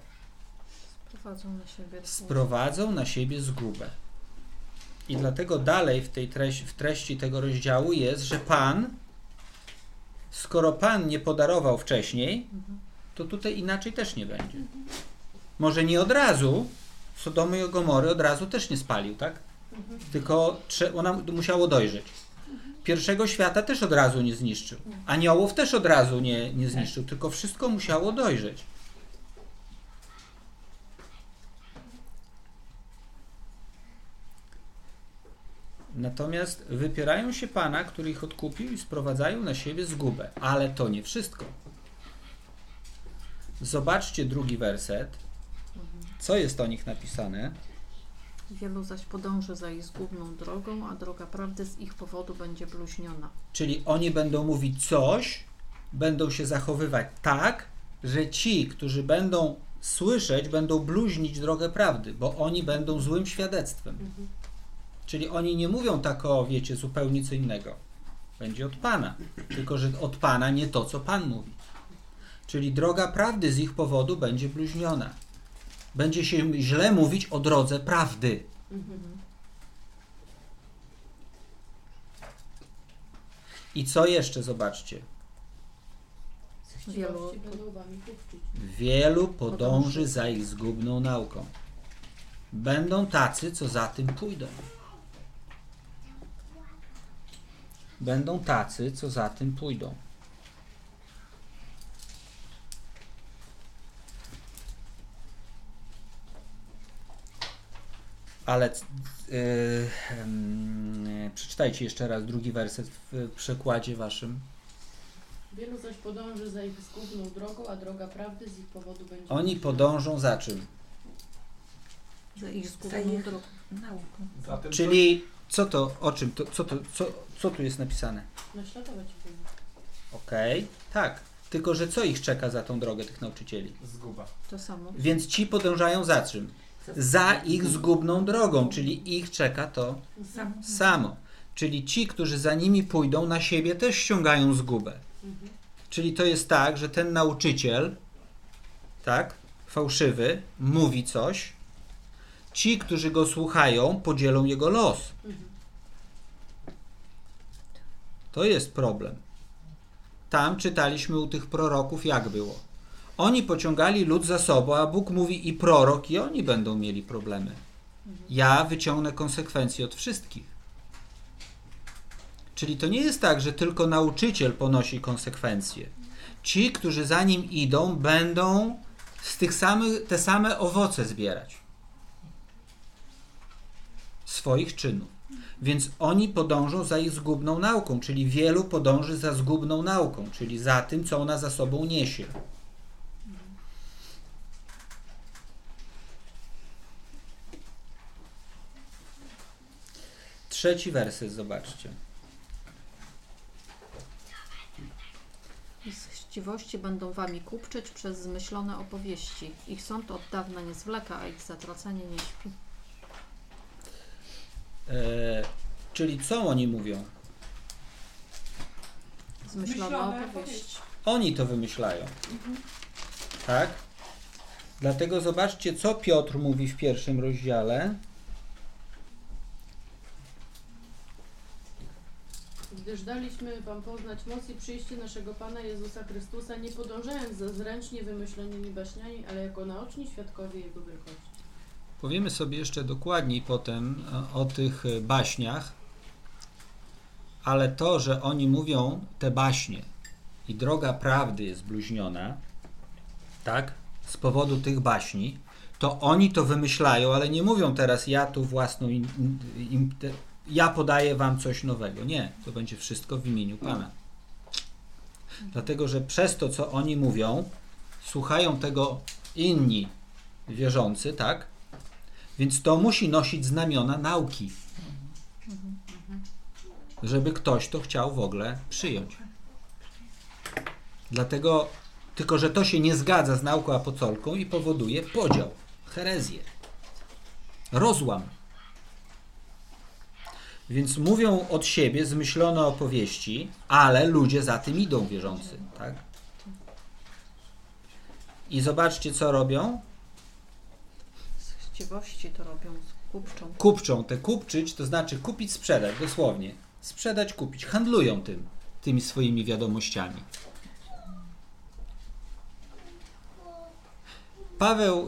A: Sprowadzą na siebie zgubę. I dlatego dalej w treści tego rozdziału jest, że Pan, skoro Pan nie podarował wcześniej, to tutaj inaczej też nie będzie. Może nie od razu, Sodomy i Gomory od razu też nie spalił, tak? Tylko ona musiało dojrzeć. Pierwszego świata też od razu nie zniszczył. Aniołów też od razu nie zniszczył, tylko wszystko musiało dojrzeć. Natomiast wypierają się Pana, który ich odkupił i sprowadzają na siebie zgubę. Ale to nie wszystko. Zobaczcie drugi werset. Co jest o nich napisane?
G: Wielu zaś podąży za ich zgubną drogą, a droga prawdy z ich powodu będzie bluźniona.
A: Czyli oni będą mówić coś, będą się zachowywać tak, że ci, którzy będą słyszeć, będą bluźnić drogę prawdy, bo oni będą złym świadectwem. Czyli oni nie mówią tak o, wiecie, zupełnie co innego. Będzie od Pana, tylko że od Pana nie to, co Pan mówi. Czyli droga prawdy z ich powodu będzie bluźniona. Będzie się źle mówić o drodze prawdy. I co jeszcze zobaczcie? Wielu podąży za ich zgubną nauką. Będą tacy, co za tym pójdą. Będą tacy, co za tym pójdą. Ale przeczytajcie jeszcze raz drugi werset w przekładzie waszym.
C: Wielu zaś podąży za ich zgubną drogą, a droga prawdy z ich powodu będzie...
A: Oni podążą za czym?
G: Za ich zgubną drogą.
H: Nauką.
A: Czyli co to, o czym, co tu jest napisane?
C: Naśladować ich będzie.
A: Okej, tak. Tylko, że co ich czeka za tą drogę, tych nauczycieli?
E: Zguba.
G: To samo.
A: Więc ci podążają za czym? Za ich zgubną drogą, czyli ich czeka to samo. Czyli ci, którzy za nimi pójdą, na siebie też ściągają zgubę. Czyli to jest tak, że ten nauczyciel, tak, fałszywy, mówi coś, ci, którzy go słuchają, podzielą jego los. To jest problem. Tam czytaliśmy u tych proroków, jak było. Oni pociągali lud za sobą, a Bóg mówi i prorok, i oni będą mieli problemy. Ja wyciągnę konsekwencje od wszystkich. Czyli to nie jest tak, że tylko nauczyciel ponosi konsekwencje. Ci, którzy za nim idą, będą z tych te same owoce zbierać. Swoich czynów. Więc oni podążą za ich zgubną nauką, czyli wielu podąży za zgubną nauką, czyli za tym, co ona za sobą niesie. Trzeci werset, zobaczcie.
G: Z chciwości będą wami kupczyć przez zmyślone opowieści. Ich sąd od dawna nie zwleka, a ich zatracenie nie śpi.
A: Czyli co oni mówią?
G: Zmyślone opowieści.
A: Oni to wymyślają. Tak? Dlatego zobaczcie, co Piotr mówi w 1 rozdziale.
C: Gdyż daliśmy wam poznać moc i przyjście naszego Pana Jezusa Chrystusa, nie podążając za zręcznie wymyślonymi baśniami, ale jako naoczni świadkowie Jego wielkości.
A: Powiemy sobie jeszcze dokładniej potem o tych baśniach, ale to, że oni mówią te baśnie i droga prawdy jest bluźniona, tak, z powodu tych baśni, to oni to wymyślają, ale nie mówią teraz ja tu własną ja podaję wam coś nowego. Nie, to będzie wszystko w imieniu Pana. Dlatego, że przez to, co oni mówią, słuchają tego inni wierzący, tak? Więc to musi nosić znamiona nauki. Żeby ktoś to chciał w ogóle przyjąć. Dlatego, tylko że to się nie zgadza z nauką apostolską i powoduje podział, herezję, rozłam. Więc mówią od siebie zmyślone opowieści, ale ludzie za tym idą, wierzący. Tak? I zobaczcie, co robią.
G: Z chciwości to robią, kupczą.
A: Kupczą. Te kupczyć to znaczy kupić, sprzedać, dosłownie. Sprzedać, kupić. Handlują tymi swoimi wiadomościami. Paweł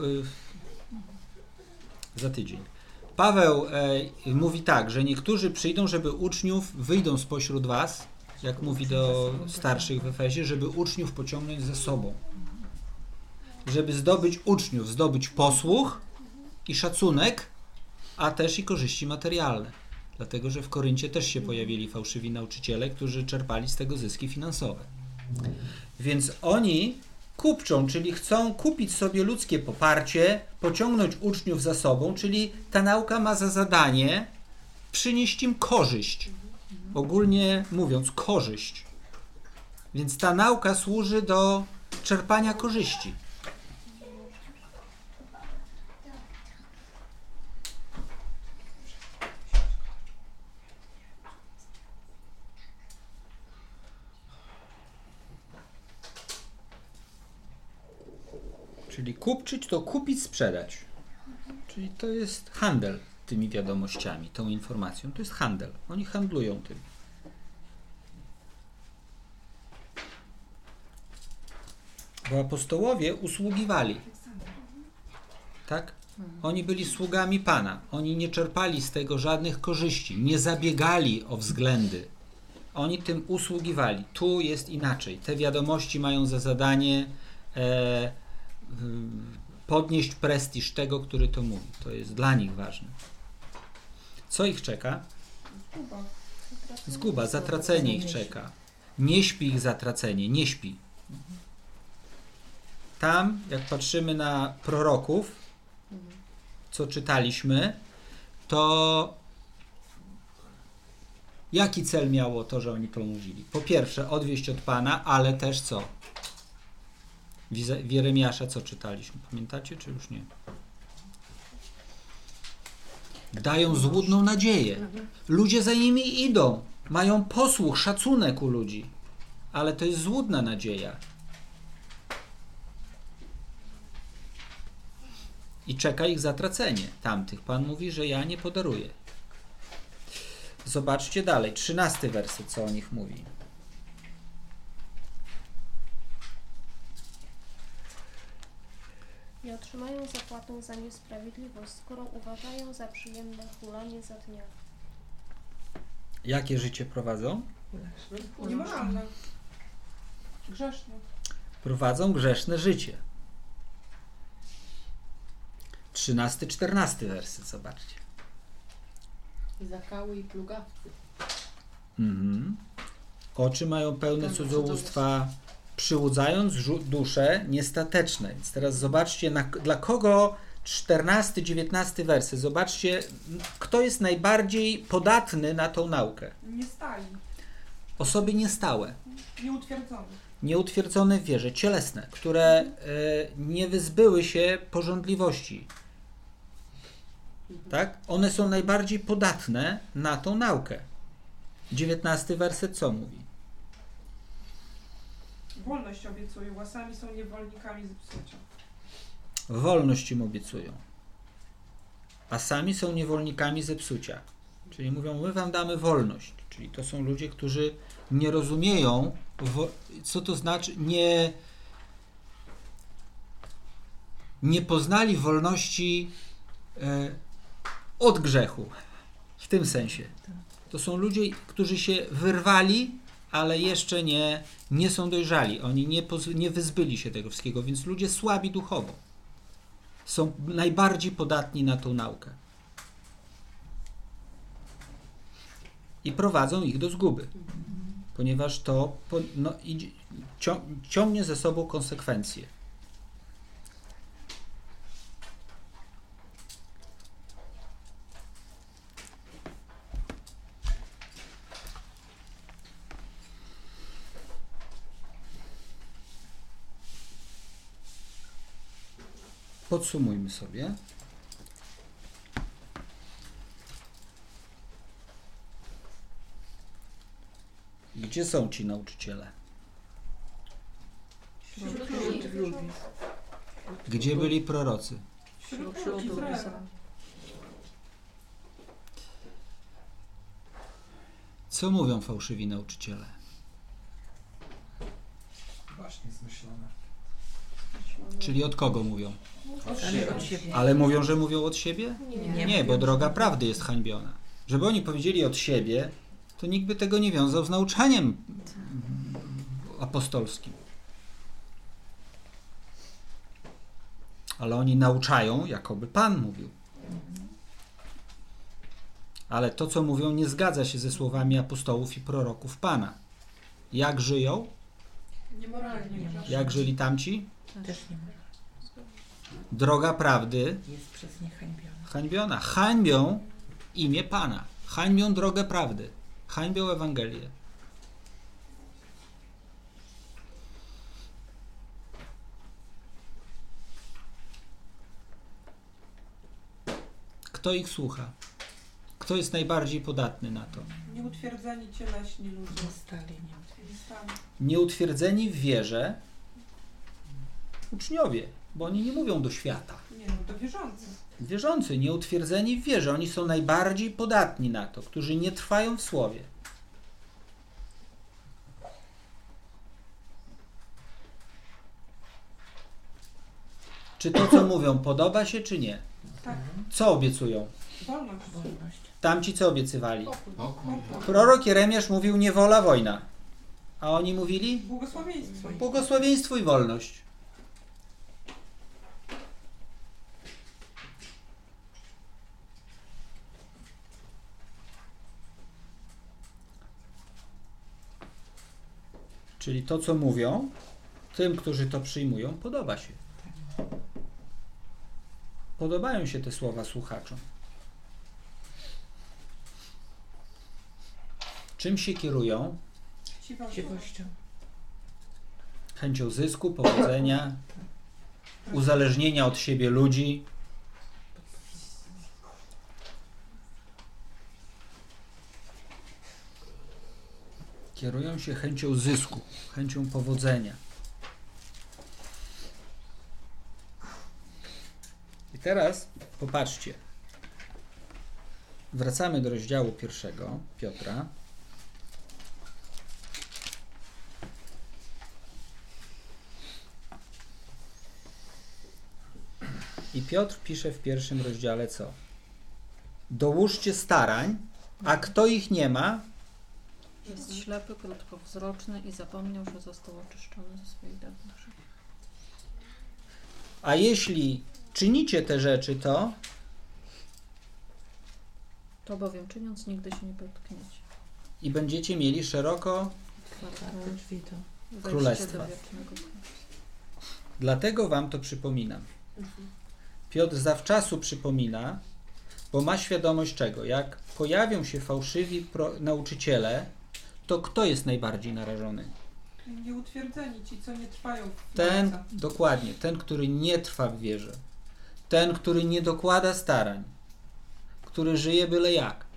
A: za tydzień. Paweł mówi tak, że niektórzy przyjdą, żeby uczniów, wyjdą spośród was, jak mówi do starszych w Efezie, żeby uczniów pociągnąć za sobą. Żeby zdobyć uczniów, zdobyć posłuch i szacunek, a też i korzyści materialne. Dlatego, że w Koryncie też się pojawili fałszywi nauczyciele, którzy czerpali z tego zyski finansowe. Więc oni kupczą, czyli chcą kupić sobie ludzkie poparcie, pociągnąć uczniów za sobą, czyli ta nauka ma za zadanie przynieść im korzyść. Ogólnie mówiąc, korzyść. Więc ta nauka służy do czerpania korzyści. Czyli kupczyć to kupić, sprzedać. Czyli to jest handel tymi wiadomościami, tą informacją. To jest handel. Oni handlują tym. Bo apostołowie usługiwali. Tak? Oni byli sługami Pana. Oni nie czerpali z tego żadnych korzyści. Nie zabiegali o względy. Oni tym usługiwali. Tu jest inaczej. Te wiadomości mają za zadanie podnieść prestiż tego, który to mówi. To jest dla nich ważne. Co ich czeka? Zguba, zatracenie ich czeka. Nie śpi ich zatracenie, nie śpi. Tam, jak patrzymy na proroków, co czytaliśmy, to jaki cel miało to, że oni to mówili? Po pierwsze, odwieść od Pana, ale też co? W Jeremiasza co czytaliśmy? Pamiętacie, czy już nie? Dają złudną nadzieję. Ludzie za nimi idą. Mają posłuch, szacunek u ludzi. Ale to jest złudna nadzieja. I czeka ich zatracenie tamtych. Pan mówi, że ja nie podaruję. Zobaczcie dalej. 13 werset, co o nich mówi.
I: Nie otrzymają zapłatę za niesprawiedliwość, skoro uważają za przyjemne hulanie za dnia.
A: Jakie życie prowadzą?
H: Niemoralne. Grzeszne.
A: Prowadzą grzeszne życie. 13-14 werset, zobaczcie.
C: Zakały i plugawcy.
A: Oczy mają pełne cudzołóstwa, przyłudzając dusze niestateczne. Więc teraz zobaczcie, dla kogo 14-19 werset. Zobaczcie, kto jest najbardziej podatny na tą naukę.
H: Nie stali.
A: Osoby niestałe.
H: Nieutwierdzone.
A: Nieutwierdzone w wierze, cielesne, które nie wyzbyły się pożądliwości. Tak? One są najbardziej podatne na tą naukę. 19 werset co mówi?
H: Wolność obiecują, a sami są niewolnikami zepsucia.
A: Wolność im obiecują, a sami są niewolnikami zepsucia. Czyli mówią, my wam damy wolność. Czyli to są ludzie, którzy nie rozumieją, co to znaczy, nie poznali wolności od grzechu. W tym sensie. To są ludzie, którzy się wyrwali, ale jeszcze nie są dojrzali. Oni nie wyzbyli się tego wszystkiego, więc ludzie słabi duchowo są najbardziej podatni na tą naukę. I prowadzą ich do zguby. Ponieważ to ciągnie ze sobą konsekwencje. Podsumujmy sobie. Gdzie są ci nauczyciele?
F: Wśród ludzi.
A: Gdzie byli prorocy?
H: Wśród Izraela.
A: Co mówią fałszywi nauczyciele?
E: Właśnie zmyślone.
A: Czyli od kogo mówią?
F: Od siebie.
A: Ale mówią, że mówią od siebie?
F: Nie.
A: Nie, bo droga prawdy jest hańbiona. Żeby oni powiedzieli od siebie, to nikt by tego nie wiązał z nauczaniem apostolskim. Ale oni nauczają, jakoby Pan mówił. Ale to, co mówią, nie zgadza się ze słowami apostołów i proroków Pana. Jak żyją?
H: Niemoralnie.
A: Jak żyli tamci?
F: Też nie ma.
A: Droga prawdy
F: Jest przez nie hańbiona.
A: hańbiona. Hańbią imię Pana. Hańbią drogę prawdy. Hańbią Ewangelię. Kto ich słucha? Kto jest najbardziej podatny na to?
H: Nieutwierdzeni cieleśni ludzie.
F: Nie stali, nie utwierdzili.
H: Nie stali.
A: Nieutwierdzeni w wierze uczniowie, bo oni nie mówią do świata.
H: Nie no, to wierzący.
A: Wierzący, nieutwierdzeni w wierze, oni są najbardziej podatni na to, którzy nie trwają w słowie. Czy to, co mówią, podoba się, czy nie?
H: Tak.
A: Co obiecują?
H: Wolność.
F: Wolność.
A: Tamci co obiecywali?
B: Pokój.
A: Prorok Jeremiasz mówił niewola, wojna. A oni mówili?
H: Błogosławieństwo.
A: Błogosławieństwo i wolność. Czyli to, co mówią, tym, którzy to przyjmują, podoba się. Podobają się te słowa słuchaczom. Czym się kierują?
F: Chciwością.
A: Chęcią zysku, powodzenia, uzależnienia od siebie ludzi. Kierują się chęcią zysku, chęcią powodzenia. I teraz popatrzcie. Wracamy do rozdziału 1 Piotra. I Piotr pisze w 1 rozdziale co? Dołóżcie starań, a kto ich nie ma,
G: Jest ślepy, krótkowzroczny i zapomniał, że został oczyszczony ze swoich dawnych grzechów.
A: a jeśli czynicie te rzeczy,
G: To bowiem czyniąc nigdy się nie potkniecie.
A: i będziecie mieli szeroko.
G: Otwarte
F: Drzwi to.
G: wejście
A: Królestwa.
G: do wiecznego królestwa.
A: Dlatego wam to przypominam. Piotr zawczasu przypomina, bo ma świadomość czego? Jak pojawią się fałszywi nauczyciele, to kto jest najbardziej narażony?
H: Nieutwierdzeni, ci co nie trwają w
A: Ten,
H: nauce.
A: dokładnie, ten, który nie trwa w wierze. Ten, który nie dokłada starań. Który żyje byle jak.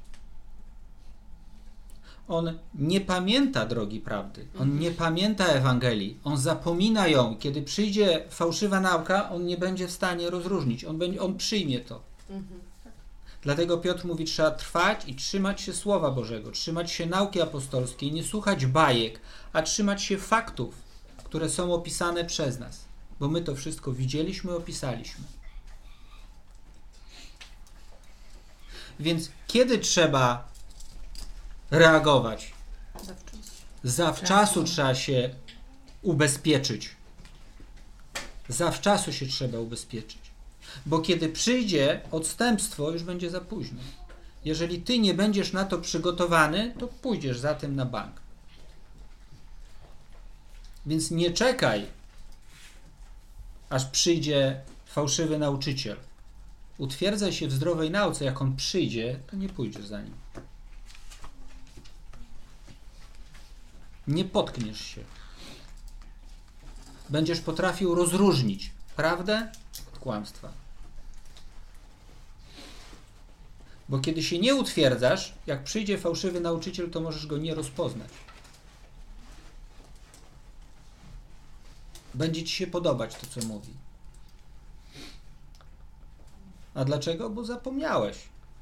A: On nie pamięta drogi prawdy. On nie pamięta Ewangelii. On zapomina ją. Kiedy przyjdzie fałszywa nauka, on nie będzie w stanie rozróżnić. On przyjmie to. Dlatego Piotr mówi, trzeba trwać i trzymać się Słowa Bożego, trzymać się nauki apostolskiej, nie słuchać bajek, a trzymać się faktów, które są opisane przez nas. Bo my to wszystko widzieliśmy, opisaliśmy. Więc kiedy trzeba reagować?
G: Zawczasu.
A: Zawczasu trzeba się ubezpieczyć. Zawczasu się trzeba ubezpieczyć. Bo kiedy przyjdzie odstępstwo, już będzie za późno. Jeżeli ty nie będziesz na to przygotowany, to pójdziesz za tym na bank. Więc nie czekaj, aż przyjdzie fałszywy nauczyciel. Utwierdzaj się w zdrowej nauce, jak on przyjdzie, to nie pójdziesz za nim. Nie potkniesz się. Będziesz potrafił rozróżnić prawdę od kłamstwa. Bo kiedy się nie utwierdzasz, jak przyjdzie fałszywy nauczyciel, to możesz go nie rozpoznać. Będzie ci się podobać to, co mówi. A dlaczego? Bo zapomniałeś.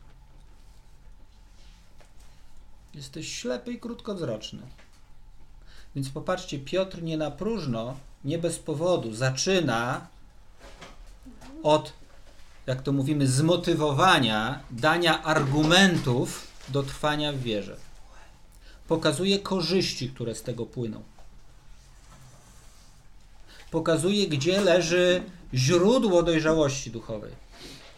A: Jesteś ślepy i krótkowzroczny. Więc popatrzcie, Piotr nie na próżno, nie bez powodu zaczyna od, jak to mówimy, zmotywowania, dania argumentów do trwania w wierze. Pokazuje korzyści, które z tego płyną. Pokazuje, gdzie leży źródło dojrzałości duchowej.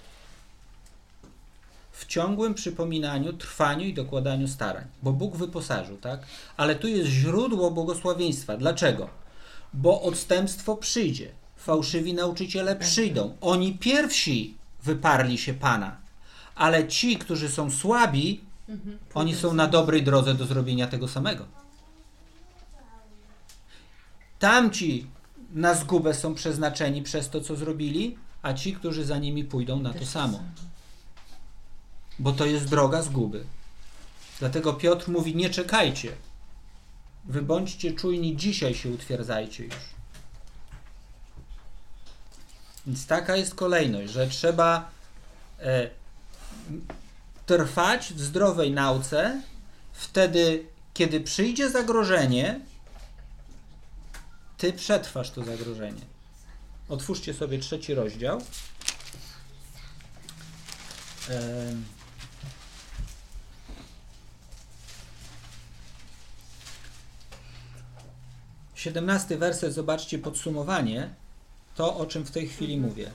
A: W ciągłym przypominaniu, trwaniu i dokładaniu starań. Bo Bóg wyposażył, tak? Ale tu jest źródło błogosławieństwa. Dlaczego? bo odstępstwo przyjdzie. Fałszywi nauczyciele przyjdą. Oni pierwsi wyparli się Pana. Ale ci, którzy są słabi, oni są na dobrej drodze do zrobienia tego samego. Tamci na zgubę są przeznaczeni przez to, co zrobili, a ci, którzy za nimi pójdą, na to samo. Bo to jest droga zguby. Dlatego Piotr mówi, nie czekajcie. Wy bądźcie czujni, dzisiaj się utwierdzajcie już. Więc taka jest kolejność, że trzeba trwać w zdrowej nauce, wtedy, kiedy przyjdzie zagrożenie, ty przetrwasz to zagrożenie. Otwórzcie sobie 3 rozdział. 17 werset, zobaczcie podsumowanie, to o czym w tej chwili mówię.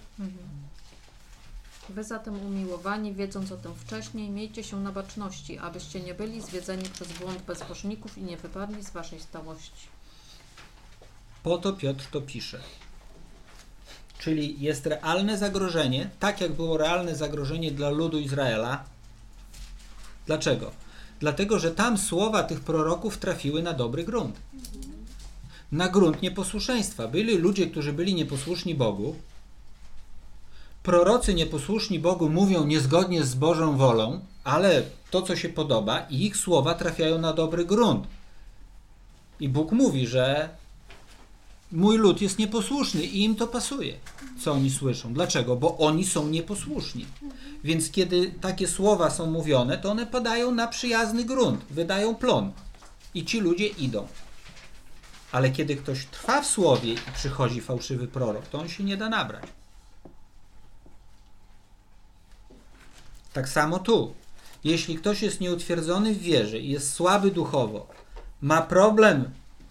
G: Wy zatem umiłowani, wiedząc o tym wcześniej, miejcie się na baczności, abyście nie byli zwiedzeni przez błąd bezbożników i nie wypadli z waszej stałości.
A: Po to Piotr to pisze. Czyli jest realne zagrożenie, tak jak było realne zagrożenie dla ludu Izraela. Dlaczego? Dlatego, że tam słowa tych proroków trafiły na dobry grunt. Na grunt nieposłuszeństwa. Byli ludzie, którzy byli nieposłuszni Bogu. Prorocy nieposłuszni Bogu mówią niezgodnie z Bożą wolą, ale to, co się podoba, i ich słowa trafiają na dobry grunt. I Bóg mówi, że mój lud jest nieposłuszny i im to pasuje, co oni słyszą. Dlaczego? Bo oni są nieposłuszni. Więc kiedy takie słowa są mówione, to one padają na przyjazny grunt, wydają plon i ci ludzie idą. Ale kiedy ktoś trwa w słowie i przychodzi fałszywy prorok, to on się nie da nabrać. Tak samo tu. Jeśli ktoś jest nieutwierdzony w wierze i jest słaby duchowo, ma problem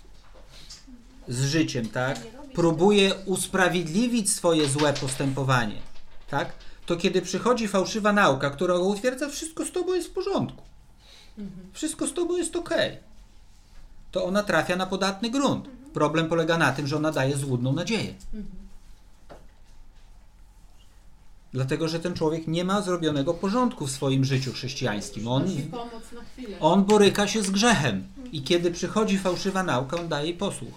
A: z życiem, tak? Próbuje usprawiedliwić swoje złe postępowanie, tak? To kiedy przychodzi fałszywa nauka, która go utwierdza, wszystko z tobą jest w porządku. Wszystko z tobą jest okej. To ona trafia na podatny grunt. Problem polega na tym, że ona daje złudną nadzieję. Dlatego, że ten człowiek nie ma zrobionego porządku w swoim życiu chrześcijańskim. On boryka się z grzechem. I kiedy przychodzi fałszywa nauka, on daje jej posłuch.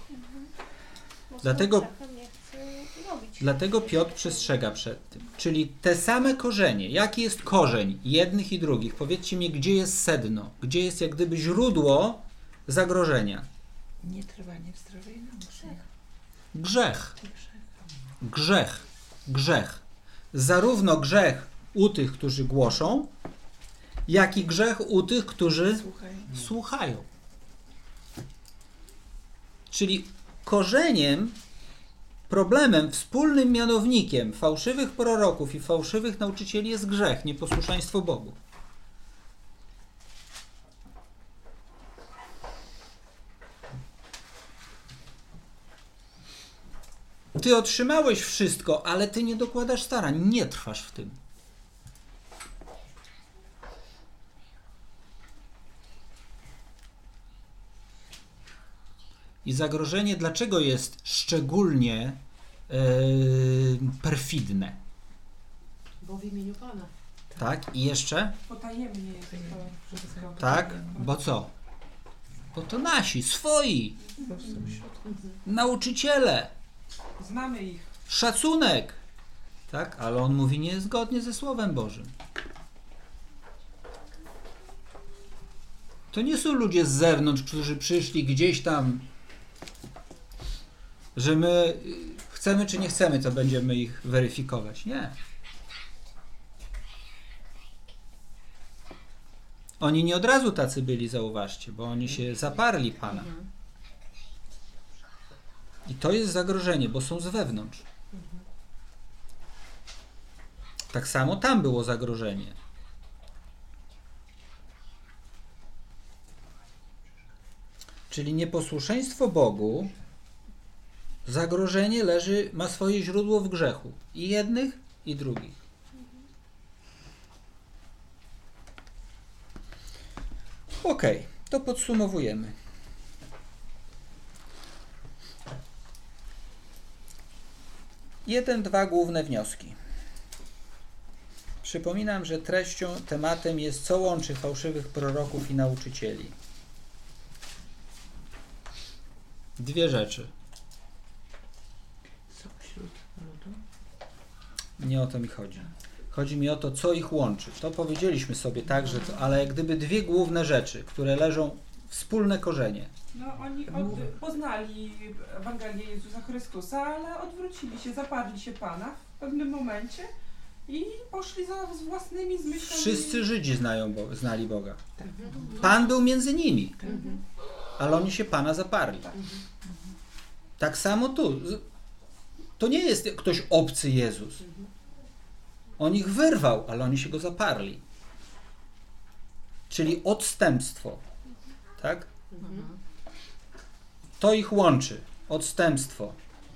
A: Dlatego Piotr przestrzega przed tym. Czyli te same korzenie. Jaki jest korzeń jednych i drugich? Powiedzcie mi, gdzie jest sedno? Gdzie jest jak gdyby źródło zagrożenia?
F: Nietrwanie w zdrowej nauce.
A: Grzech. Grzech. Grzech. Zarówno grzech u tych, którzy głoszą, jak i grzech u tych, którzy słuchają. Czyli korzeniem, problemem, wspólnym mianownikiem fałszywych proroków i fałszywych nauczycieli jest grzech, nieposłuszeństwo Bogu. Ty otrzymałeś wszystko, ale ty nie dokładasz starań, nie trwasz w tym. I zagrożenie dlaczego jest szczególnie perfidne?
C: Bo w imieniu Pana.
A: Tak? I jeszcze?
H: Potajemnie jest to wszystko.
A: Tak? Bo co? Bo to nasi, swoi. Nauczyciele.
H: Znamy ich.
A: Szacunek. Tak? Ale on mówi niezgodnie ze Słowem Bożym. To nie są ludzie z zewnątrz, którzy przyszli gdzieś tam, że my chcemy czy nie chcemy, to będziemy ich weryfikować. Nie. Oni nie od razu tacy byli, zauważcie, bo oni się zaparli Pana. I to jest zagrożenie, bo są z wewnątrz. Tak samo tam było zagrożenie. Czyli nieposłuszeństwo Bogu, zagrożenie ma swoje źródło w grzechu. I jednych, i drugich. Okej, to podsumowujemy. Dwa główne wnioski. Przypominam, że treścią, tematem jest, co łączy fałszywych proroków i nauczycieli. Dwie rzeczy.
F: Co wśród ludu?
A: Nie o to mi chodzi. Chodzi mi o to, co ich łączy. To powiedzieliśmy sobie tak, że to, ale jak gdyby dwie główne rzeczy, które leżą wspólne korzenie.
H: No oni poznali Ewangelię Jezusa Chrystusa, ale odwrócili się, zaparli się Pana w pewnym momencie i poszli za własnymi zmyślonymi...
A: Wszyscy Żydzi znali Boga. Pan był między nimi, ale oni się Pana zaparli. Tak samo tu. To nie jest ktoś obcy Jezus. On ich wyrwał, ale oni się Go zaparli. Czyli odstępstwo. Tak? To ich łączy. Odstępstwo.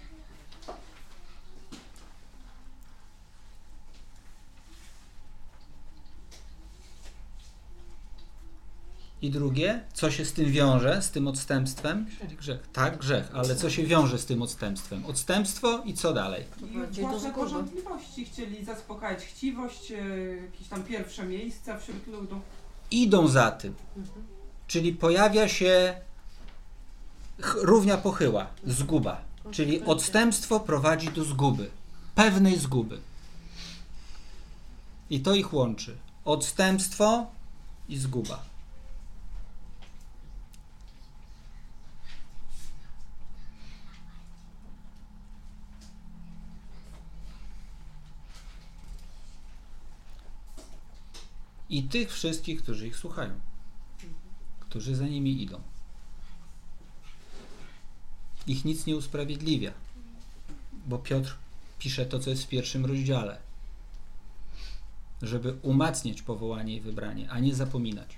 A: I drugie, co się z tym wiąże, z tym odstępstwem? Grzech. Tak, grzech, ale co się wiąże z tym odstępstwem? Odstępstwo i co dalej?
H: I własne porządliwości chcieli zaspokajać, chciwość, jakieś tam pierwsze miejsca wśród ludu.
A: Idą za tym. Czyli pojawia się równia pochyła, zguba. Czyli odstępstwo prowadzi do zguby. Pewnej zguby. I to ich łączy. Odstępstwo i zguba. I tych wszystkich, którzy ich słuchają, którzy za nimi idą. Ich nic nie usprawiedliwia, bo Piotr pisze to, co jest w 1 rozdziale, żeby umacniać powołanie i wybranie, a nie zapominać.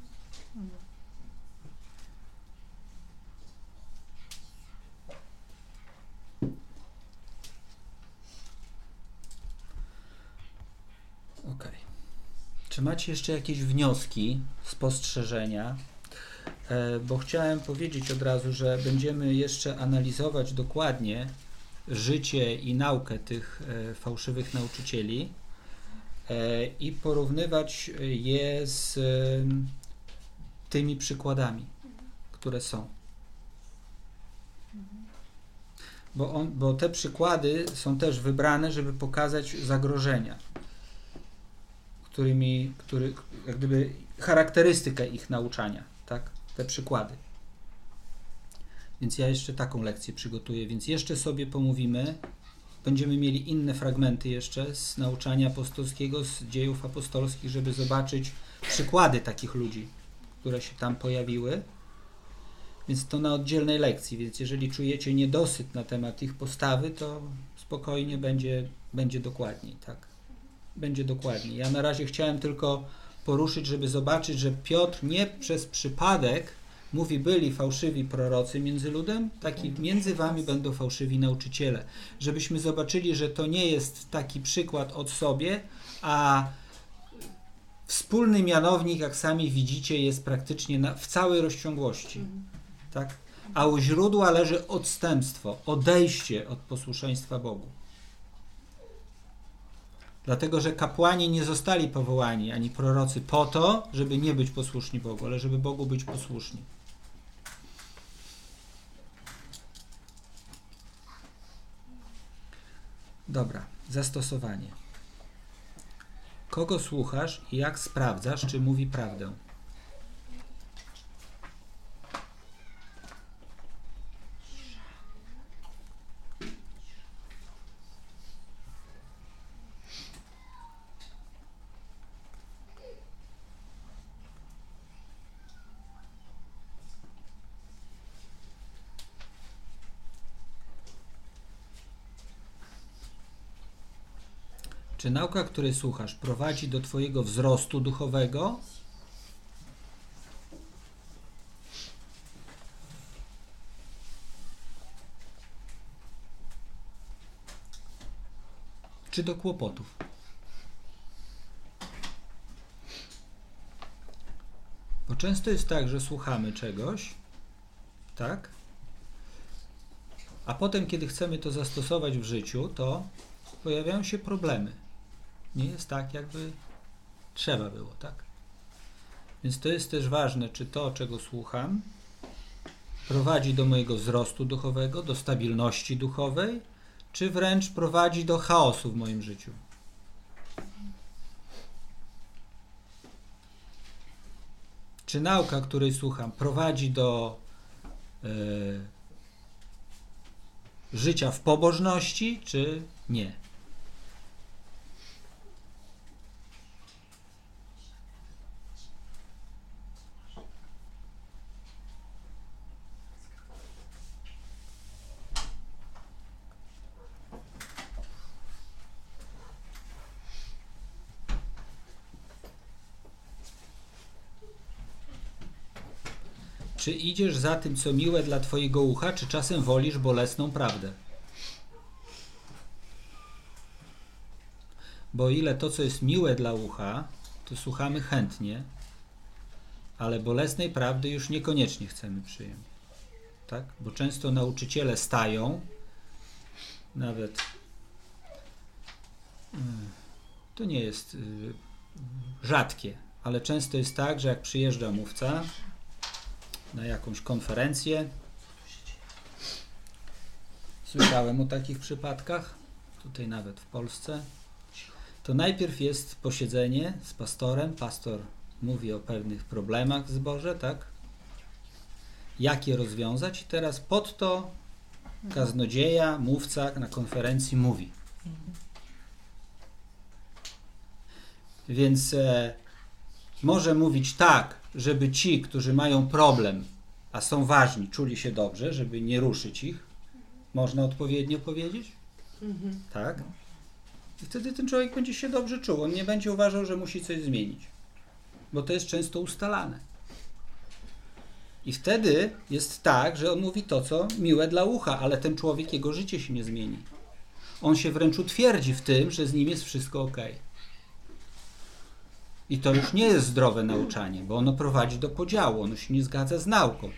A: Okej. Czy macie jeszcze jakieś wnioski, spostrzeżenia? Bo chciałem powiedzieć od razu, że będziemy jeszcze analizować dokładnie życie i naukę tych fałszywych nauczycieli i porównywać je z tymi przykładami, które są. Bo te przykłady są też wybrane, żeby pokazać zagrożenia, jak gdyby charakterystykę ich nauczania, tak? Te przykłady. Więc ja jeszcze taką lekcję przygotuję, więc jeszcze sobie pomówimy. Będziemy mieli inne fragmenty jeszcze z nauczania apostolskiego, z dziejów apostolskich, żeby zobaczyć przykłady takich ludzi, które się tam pojawiły. Więc to na oddzielnej lekcji, więc jeżeli czujecie niedosyt na temat ich postawy, to spokojnie będzie dokładniej, tak? Będzie dokładniej. Ja na razie chciałem tylko poruszyć, żeby zobaczyć, że Piotr nie przez przypadek mówi, byli fałszywi prorocy między ludem, tak i między wami będą fałszywi nauczyciele. Żebyśmy zobaczyli, że to nie jest taki przykład od sobie, a wspólny mianownik, jak sami widzicie, jest praktycznie w całej rozciągłości. Tak? A u źródła leży odstępstwo, odejście od posłuszeństwa Bogu. Dlatego, że kapłani nie zostali powołani, ani prorocy po to, żeby nie być posłuszni Bogu, ale żeby Bogu być posłuszni. Dobra, zastosowanie. Kogo słuchasz i jak sprawdzasz, czy mówi prawdę? Czy nauka, której słuchasz, prowadzi do twojego wzrostu duchowego? Czy do kłopotów? Bo często jest tak, że słuchamy czegoś, tak? A potem, kiedy chcemy to zastosować w życiu, to pojawiają się problemy. Nie jest tak, jakby trzeba było, tak? Więc to jest też ważne, czy to, czego słucham, prowadzi do mojego wzrostu duchowego, do stabilności duchowej, czy wręcz prowadzi do chaosu w moim życiu. Czy nauka, której słucham, prowadzi do życia w pobożności, czy nie? Czy idziesz za tym, co miłe dla twojego ucha, czy czasem wolisz bolesną prawdę? Bo o ile to, co jest miłe dla ucha, to słuchamy chętnie, ale bolesnej prawdy już niekoniecznie chcemy przyjąć. Tak? Bo często nauczyciele stają, nawet to nie jest rzadkie, ale często jest tak, że jak przyjeżdża mówca na jakąś konferencję, słyszałem o takich przypadkach, tutaj nawet w Polsce, to najpierw jest posiedzenie z pastorem, pastor mówi o pewnych problemach w zborze, tak? Jak je rozwiązać i teraz pod to kaznodzieja, mówca na konferencji mówi. Więc może mówić tak, żeby ci, którzy mają problem, a są ważni, czuli się dobrze, żeby nie ruszyć ich. Można odpowiednio powiedzieć? Tak? I wtedy ten człowiek będzie się dobrze czuł. On nie będzie uważał, że musi coś zmienić. Bo to jest często ustalane. I wtedy jest tak, że on mówi to, co miłe dla ucha, ale ten człowiek, jego życie się nie zmieni. On się wręcz utwierdzi w tym, że z nim jest wszystko ok. I to już nie jest zdrowe nauczanie, bo ono prowadzi do podziału, ono się nie zgadza z nauką.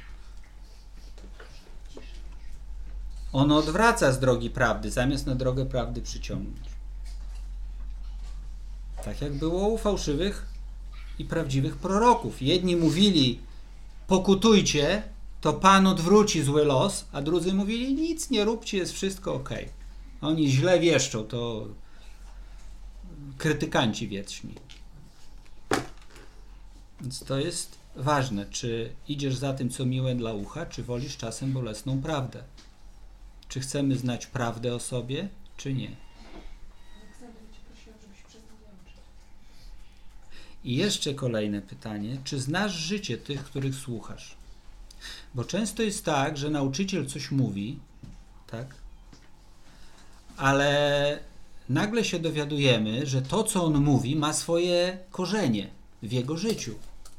A: Ono odwraca z drogi prawdy, zamiast na drogę prawdy przyciągnąć. Tak jak było u fałszywych i prawdziwych proroków. Jedni mówili, pokutujcie, to Pan odwróci zły los, a drudzy mówili, nic nie róbcie, jest wszystko ok. Oni źle wieszczą, to krytykanci wieczni. Więc to jest ważne, czy idziesz za tym, co miłe dla ucha, czy wolisz czasem bolesną prawdę. Czy chcemy znać prawdę o sobie, czy nie. I jeszcze kolejne pytanie, czy znasz życie tych, których słuchasz? Bo często jest tak, że nauczyciel coś mówi, tak? Ale nagle się dowiadujemy, że to, co on mówi, ma swoje korzenie w jego życiu.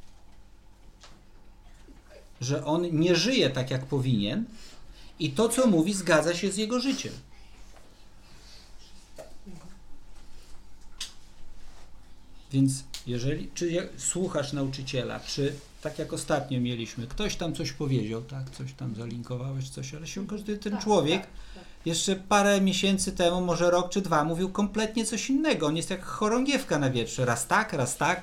A: Że on nie żyje tak, jak powinien i to, co mówi, zgadza się z jego życiem. Więc czy słuchasz nauczyciela, czy tak jak ostatnio mieliśmy, ktoś tam coś powiedział, tak, coś tam zalinkowałeś, coś, ale się okazuje, ten człowiek jeszcze parę miesięcy temu, może rok czy dwa, mówił kompletnie coś innego. On jest jak chorągiewka na wietrze. Raz tak.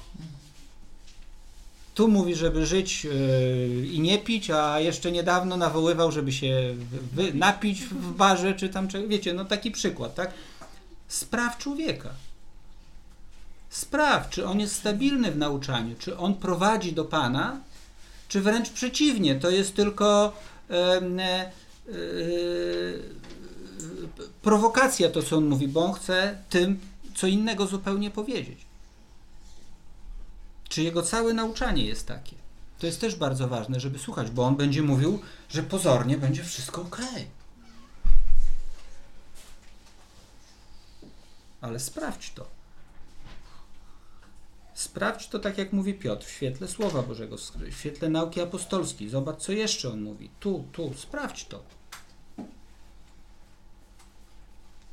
A: Tu mówi, żeby żyć i nie pić, a jeszcze niedawno nawoływał, żeby się napić w barze, czy tam, wiecie, no taki przykład, tak? Spraw człowieka. Spraw, czy on jest stabilny w nauczaniu, czy on prowadzi do Pana, czy wręcz przeciwnie, to jest tylko prowokacja to, co on mówi, bo on chce tym co innego zupełnie powiedzieć. Czy jego całe nauczanie jest takie? To jest też bardzo ważne, żeby słuchać, bo on będzie mówił, że pozornie będzie wszystko ok. Ale sprawdź to. Sprawdź to tak, jak mówi Piotr, w świetle Słowa Bożego, w świetle nauki apostolskiej. Zobacz, co jeszcze on mówi. Tu, sprawdź to.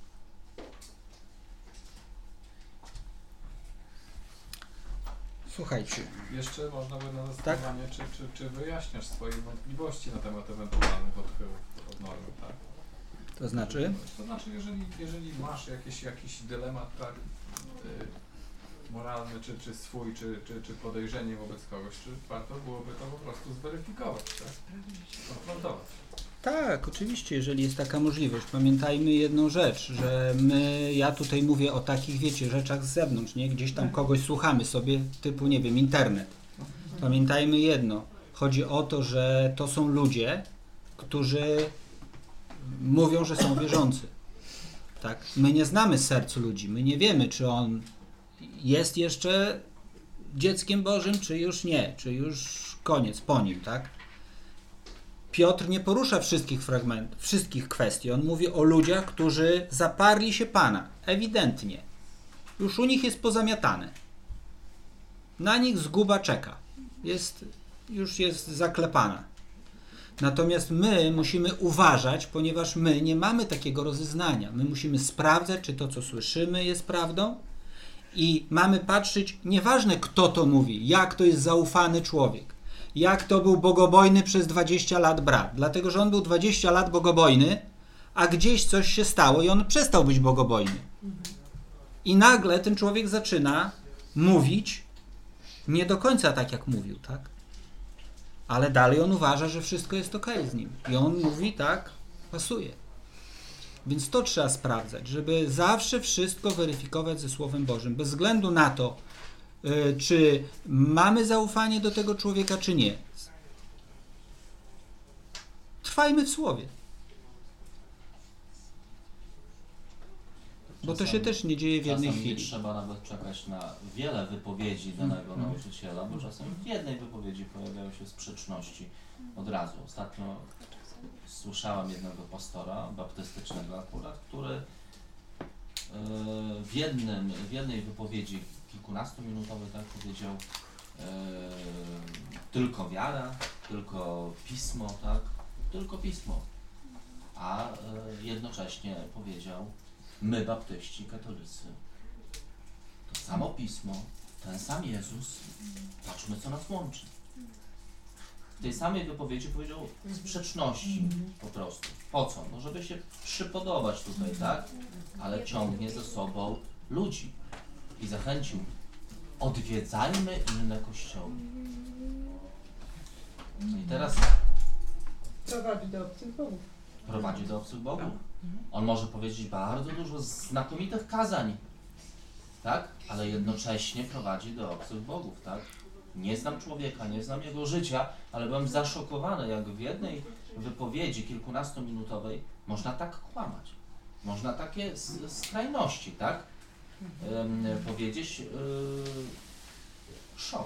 A: Słuchaj. Słuchajcie.
E: Jeszcze można by na zastanowienie, czy wyjaśniasz swoje wątpliwości na temat ewentualnych odchylów od normy, tak?
A: To znaczy?
E: To znaczy, jeżeli masz jakiś dylemat, tak, moralny, czy swój, czy podejrzenie wobec kogoś, czy warto byłoby to po prostu zweryfikować, tak? Konfrontować.
A: Tak, oczywiście, jeżeli jest taka możliwość. Pamiętajmy jedną rzecz, że ja tutaj mówię o takich, wiecie, rzeczach z zewnątrz, nie? Gdzieś tam kogoś słuchamy sobie, typu, nie wiem, internet. Pamiętajmy jedno, chodzi o to, że to są ludzie, którzy mówią, że są wierzący. Tak? My nie znamy serc ludzi, my nie wiemy, czy on jest jeszcze dzieckiem Bożym, czy już nie, czy już koniec po nim, tak? Piotr nie porusza wszystkich kwestii. On mówi o ludziach, którzy zaparli się Pana. Ewidentnie. Już u nich jest pozamiatane. Na nich zguba czeka. Już jest zaklepana. Natomiast my musimy uważać, ponieważ my nie mamy takiego rozeznania. My musimy sprawdzać, czy to, co słyszymy, jest prawdą. I mamy patrzeć, nieważne kto to mówi, jak to jest zaufany człowiek. Jak to był bogobojny przez 20 lat brat. Dlatego, że on był 20 lat bogobojny, a gdzieś coś się stało i on przestał być bogobojny. I nagle ten człowiek zaczyna mówić nie do końca tak, jak mówił, tak? Ale dalej on uważa, że wszystko jest okej z nim. I on mówi tak, pasuje. Więc to trzeba sprawdzać, żeby zawsze wszystko weryfikować ze Słowem Bożym. Bez względu na to, czy mamy zaufanie do tego człowieka, czy nie. Trwajmy w Słowie. Bo to się też nie dzieje w jednej chwili.
B: Nie trzeba nawet czekać na wiele wypowiedzi danego nauczyciela, bo czasem w jednej wypowiedzi pojawiają się sprzeczności od razu. Ostatnio słyszałem jednego pastora baptystycznego akurat, który w jednej wypowiedzi kilkunastominutowej tak powiedział tylko wiara, tylko pismo, tak? Tylko pismo. A jednocześnie powiedział my, baptyści, katolicy, to samo pismo, ten sam Jezus, patrzmy, co nas łączy. W tej samej wypowiedzi powiedział sprzeczności po prostu. Po co? No, żeby się przypodobać tutaj, tak? Ale ciągnie ze sobą ludzi i zachęcił. Odwiedzajmy inne kościoły. I teraz
F: Prowadzi do obcych bogów.
B: Prowadzi do obcych bogów. On może powiedzieć bardzo dużo znakomitych kazań, tak? Ale jednocześnie prowadzi do obcych bogów, tak? Nie znam człowieka, nie znam jego życia, ale byłem zaszokowany, jak w jednej wypowiedzi kilkunastominutowej można tak kłamać. Można takie skrajności, tak? Powiedzieć szok.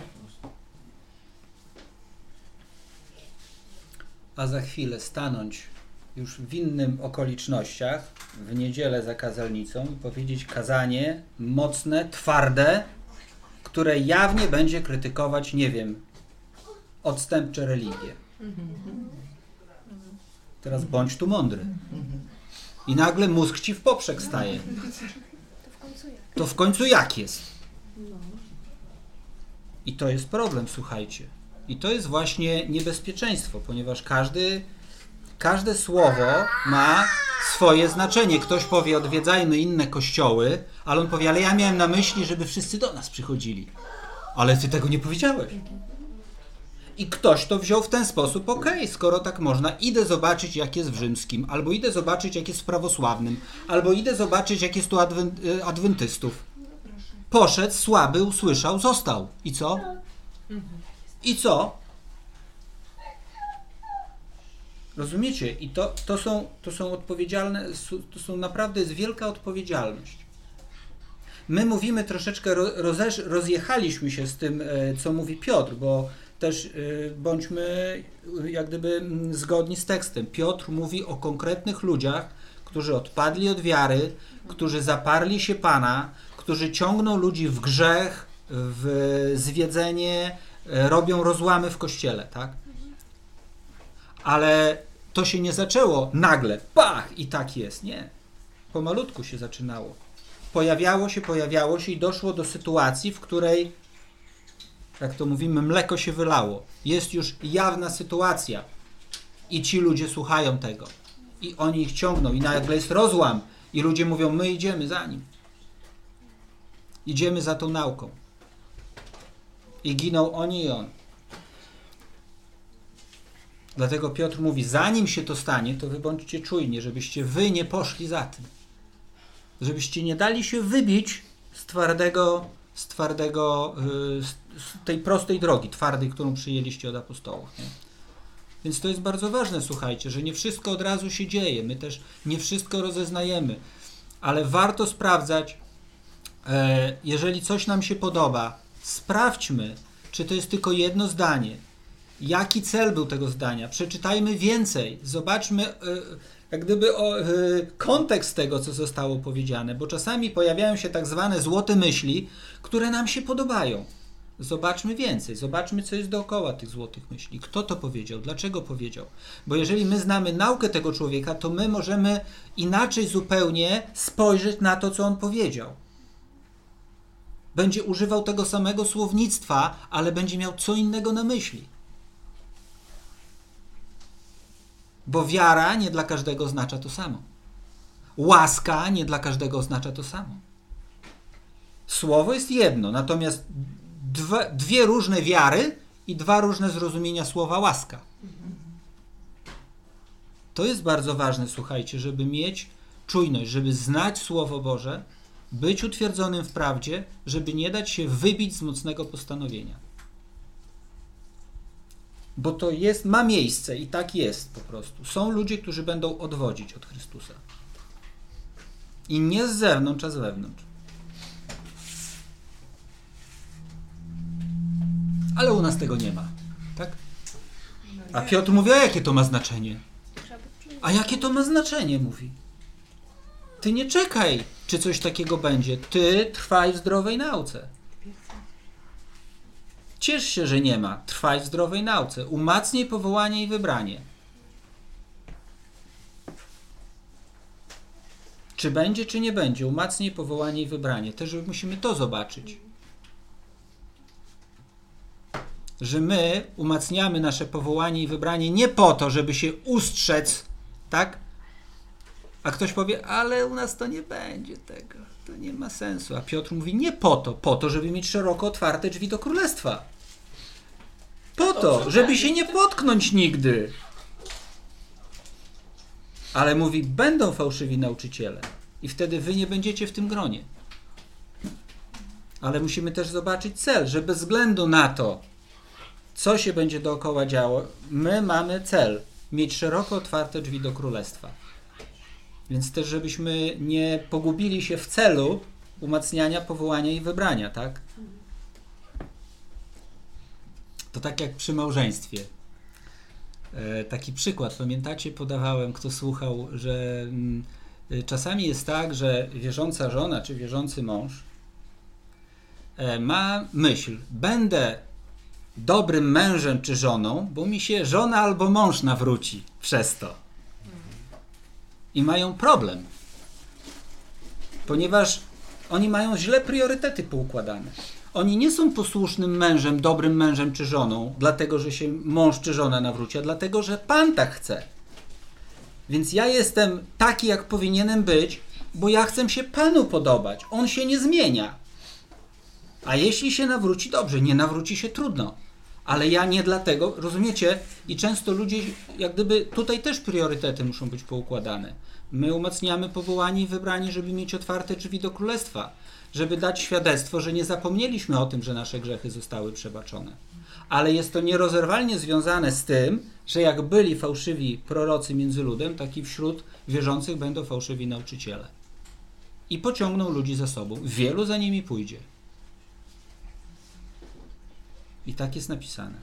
A: A za chwilę stanąć już w innym okolicznościach, w niedzielę za kazalnicą i powiedzieć kazanie mocne, twarde, które jawnie będzie krytykować, nie wiem, odstępcze religie. Teraz bądź tu mądry. I nagle mózg ci w poprzek staje. To w końcu jak jest? I to jest problem, słuchajcie. I to jest właśnie niebezpieczeństwo, ponieważ każde słowo ma swoje znaczenie. Ktoś powie, odwiedzajmy inne kościoły, ale on powie, ale ja miałem na myśli, żeby wszyscy do nas przychodzili. Ale ty tego nie powiedziałeś. I ktoś to wziął w ten sposób, okej, skoro tak można, idę zobaczyć, jak jest w rzymskim, albo idę zobaczyć, jak jest w prawosławnym, albo idę zobaczyć, jak jest tu adwentystów. Poszedł, słaby, usłyszał, został. I co? I co? Rozumiecie? I to są odpowiedzialne, to są naprawdę, jest wielka odpowiedzialność. My mówimy troszeczkę, rozjechaliśmy się z tym, co mówi Piotr, bo też bądźmy jak gdyby zgodni z tekstem. Piotr mówi o konkretnych ludziach, którzy odpadli od wiary, którzy zaparli się Pana, którzy ciągną ludzi w grzech, w zwiedzenie, robią rozłamy w kościele, tak? Ale to się nie zaczęło nagle, pach, i tak jest. Nie. Pomalutku się zaczynało. Pojawiało się i doszło do sytuacji, w której jak to mówimy, mleko się wylało. Jest już jawna sytuacja i ci ludzie słuchają tego. I oni ich ciągną i nagle jest rozłam i ludzie mówią, my idziemy za nim. Idziemy za tą nauką. I giną oni i on. Dlatego Piotr mówi, zanim się to stanie, to wy bądźcie czujni, żebyście wy nie poszli za tym. Żebyście nie dali się wybić z tej prostej drogi, twardej, którą przyjęliście od apostołów. Nie? Więc to jest bardzo ważne, słuchajcie, że nie wszystko od razu się dzieje, my też nie wszystko rozeznajemy, ale warto sprawdzać, jeżeli coś nam się podoba, sprawdźmy, czy to jest tylko jedno zdanie, jaki cel był tego zdania, przeczytajmy więcej, zobaczmy jak gdyby kontekst tego, co zostało powiedziane, bo czasami pojawiają się tak zwane złote myśli, które nam się podobają. Zobaczmy więcej, zobaczmy, co jest dookoła tych złotych myśli. Kto to powiedział? Dlaczego powiedział? Bo jeżeli my znamy naukę tego człowieka, to my możemy inaczej zupełnie spojrzeć na to, co on powiedział. Będzie używał tego samego słownictwa, ale będzie miał co innego na myśli. Bo wiara nie dla każdego oznacza to samo. Łaska nie dla każdego oznacza to samo. Słowo jest jedno, natomiast dwie różne wiary i dwa różne zrozumienia słowa łaska. To jest bardzo ważne, słuchajcie, żeby mieć czujność, żeby znać Słowo Boże, być utwierdzonym w prawdzie, żeby nie dać się wybić z mocnego postanowienia. Bo to ma miejsce i tak jest po prostu. Są ludzie, którzy będą odwodzić od Chrystusa. I nie z zewnątrz, a z wewnątrz. Ale u nas tego nie ma. Tak? A Piotr mówi, a jakie to ma znaczenie? A jakie to ma znaczenie, mówi. Ty nie czekaj, czy coś takiego będzie. Ty trwaj w zdrowej nauce. Ciesz się, że nie ma. Trwaj w zdrowej nauce. Umacnij powołanie i wybranie. Czy będzie, czy nie będzie. Umacnij powołanie i wybranie. Też musimy to zobaczyć. Że my umacniamy nasze powołanie i wybranie nie po to, żeby się ustrzec, tak? A ktoś powie, ale u nas to nie będzie tego. To nie ma sensu. A Piotr mówi, nie po to, żeby mieć szeroko otwarte drzwi do królestwa. Po to, żeby się nie potknąć nigdy. Ale mówi, będą fałszywi nauczyciele. I wtedy wy nie będziecie w tym gronie. Ale musimy też zobaczyć cel, że bez względu na to, co się będzie dookoła działo, my mamy cel. Mieć szeroko otwarte drzwi do królestwa. Więc też, żebyśmy nie pogubili się w celu umacniania, powołania i wybrania, tak? To tak jak przy małżeństwie. Taki przykład, pamiętacie, podawałem, kto słuchał, że czasami jest tak, że wierząca żona czy wierzący mąż ma myśl, będę dobrym mężem czy żoną, bo mi się żona albo mąż nawróci przez to. I mają problem, ponieważ oni mają źle priorytety poukładane. Oni nie są posłusznym mężem, dobrym mężem czy żoną, dlatego, że się mąż czy żona nawróci, a dlatego, że Pan tak chce. Więc ja jestem taki, jak powinienem być, bo ja chcę się Panu podobać. On się nie zmienia. A jeśli się nawróci, dobrze, nie nawróci się, trudno. Ale ja nie dlatego, rozumiecie? I często ludzie, jak gdyby, tutaj też priorytety muszą być poukładane. My umacniamy powołanie i wybranie, żeby mieć otwarte drzwi do królestwa. Żeby dać świadectwo, że nie zapomnieliśmy o tym, że nasze grzechy zostały przebaczone. Ale jest to nierozerwalnie związane z tym, że jak byli fałszywi prorocy między ludem, tak i wśród wierzących będą fałszywi nauczyciele. I pociągną ludzi za sobą. Wielu za nimi pójdzie. I tak jest napisane.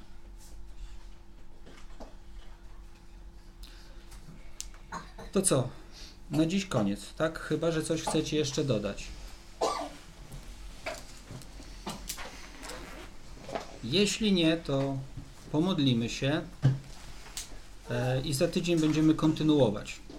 A: To co? Na dziś koniec, tak? Chyba że coś chcecie jeszcze dodać. Jeśli nie, to pomodlimy się i za tydzień będziemy kontynuować.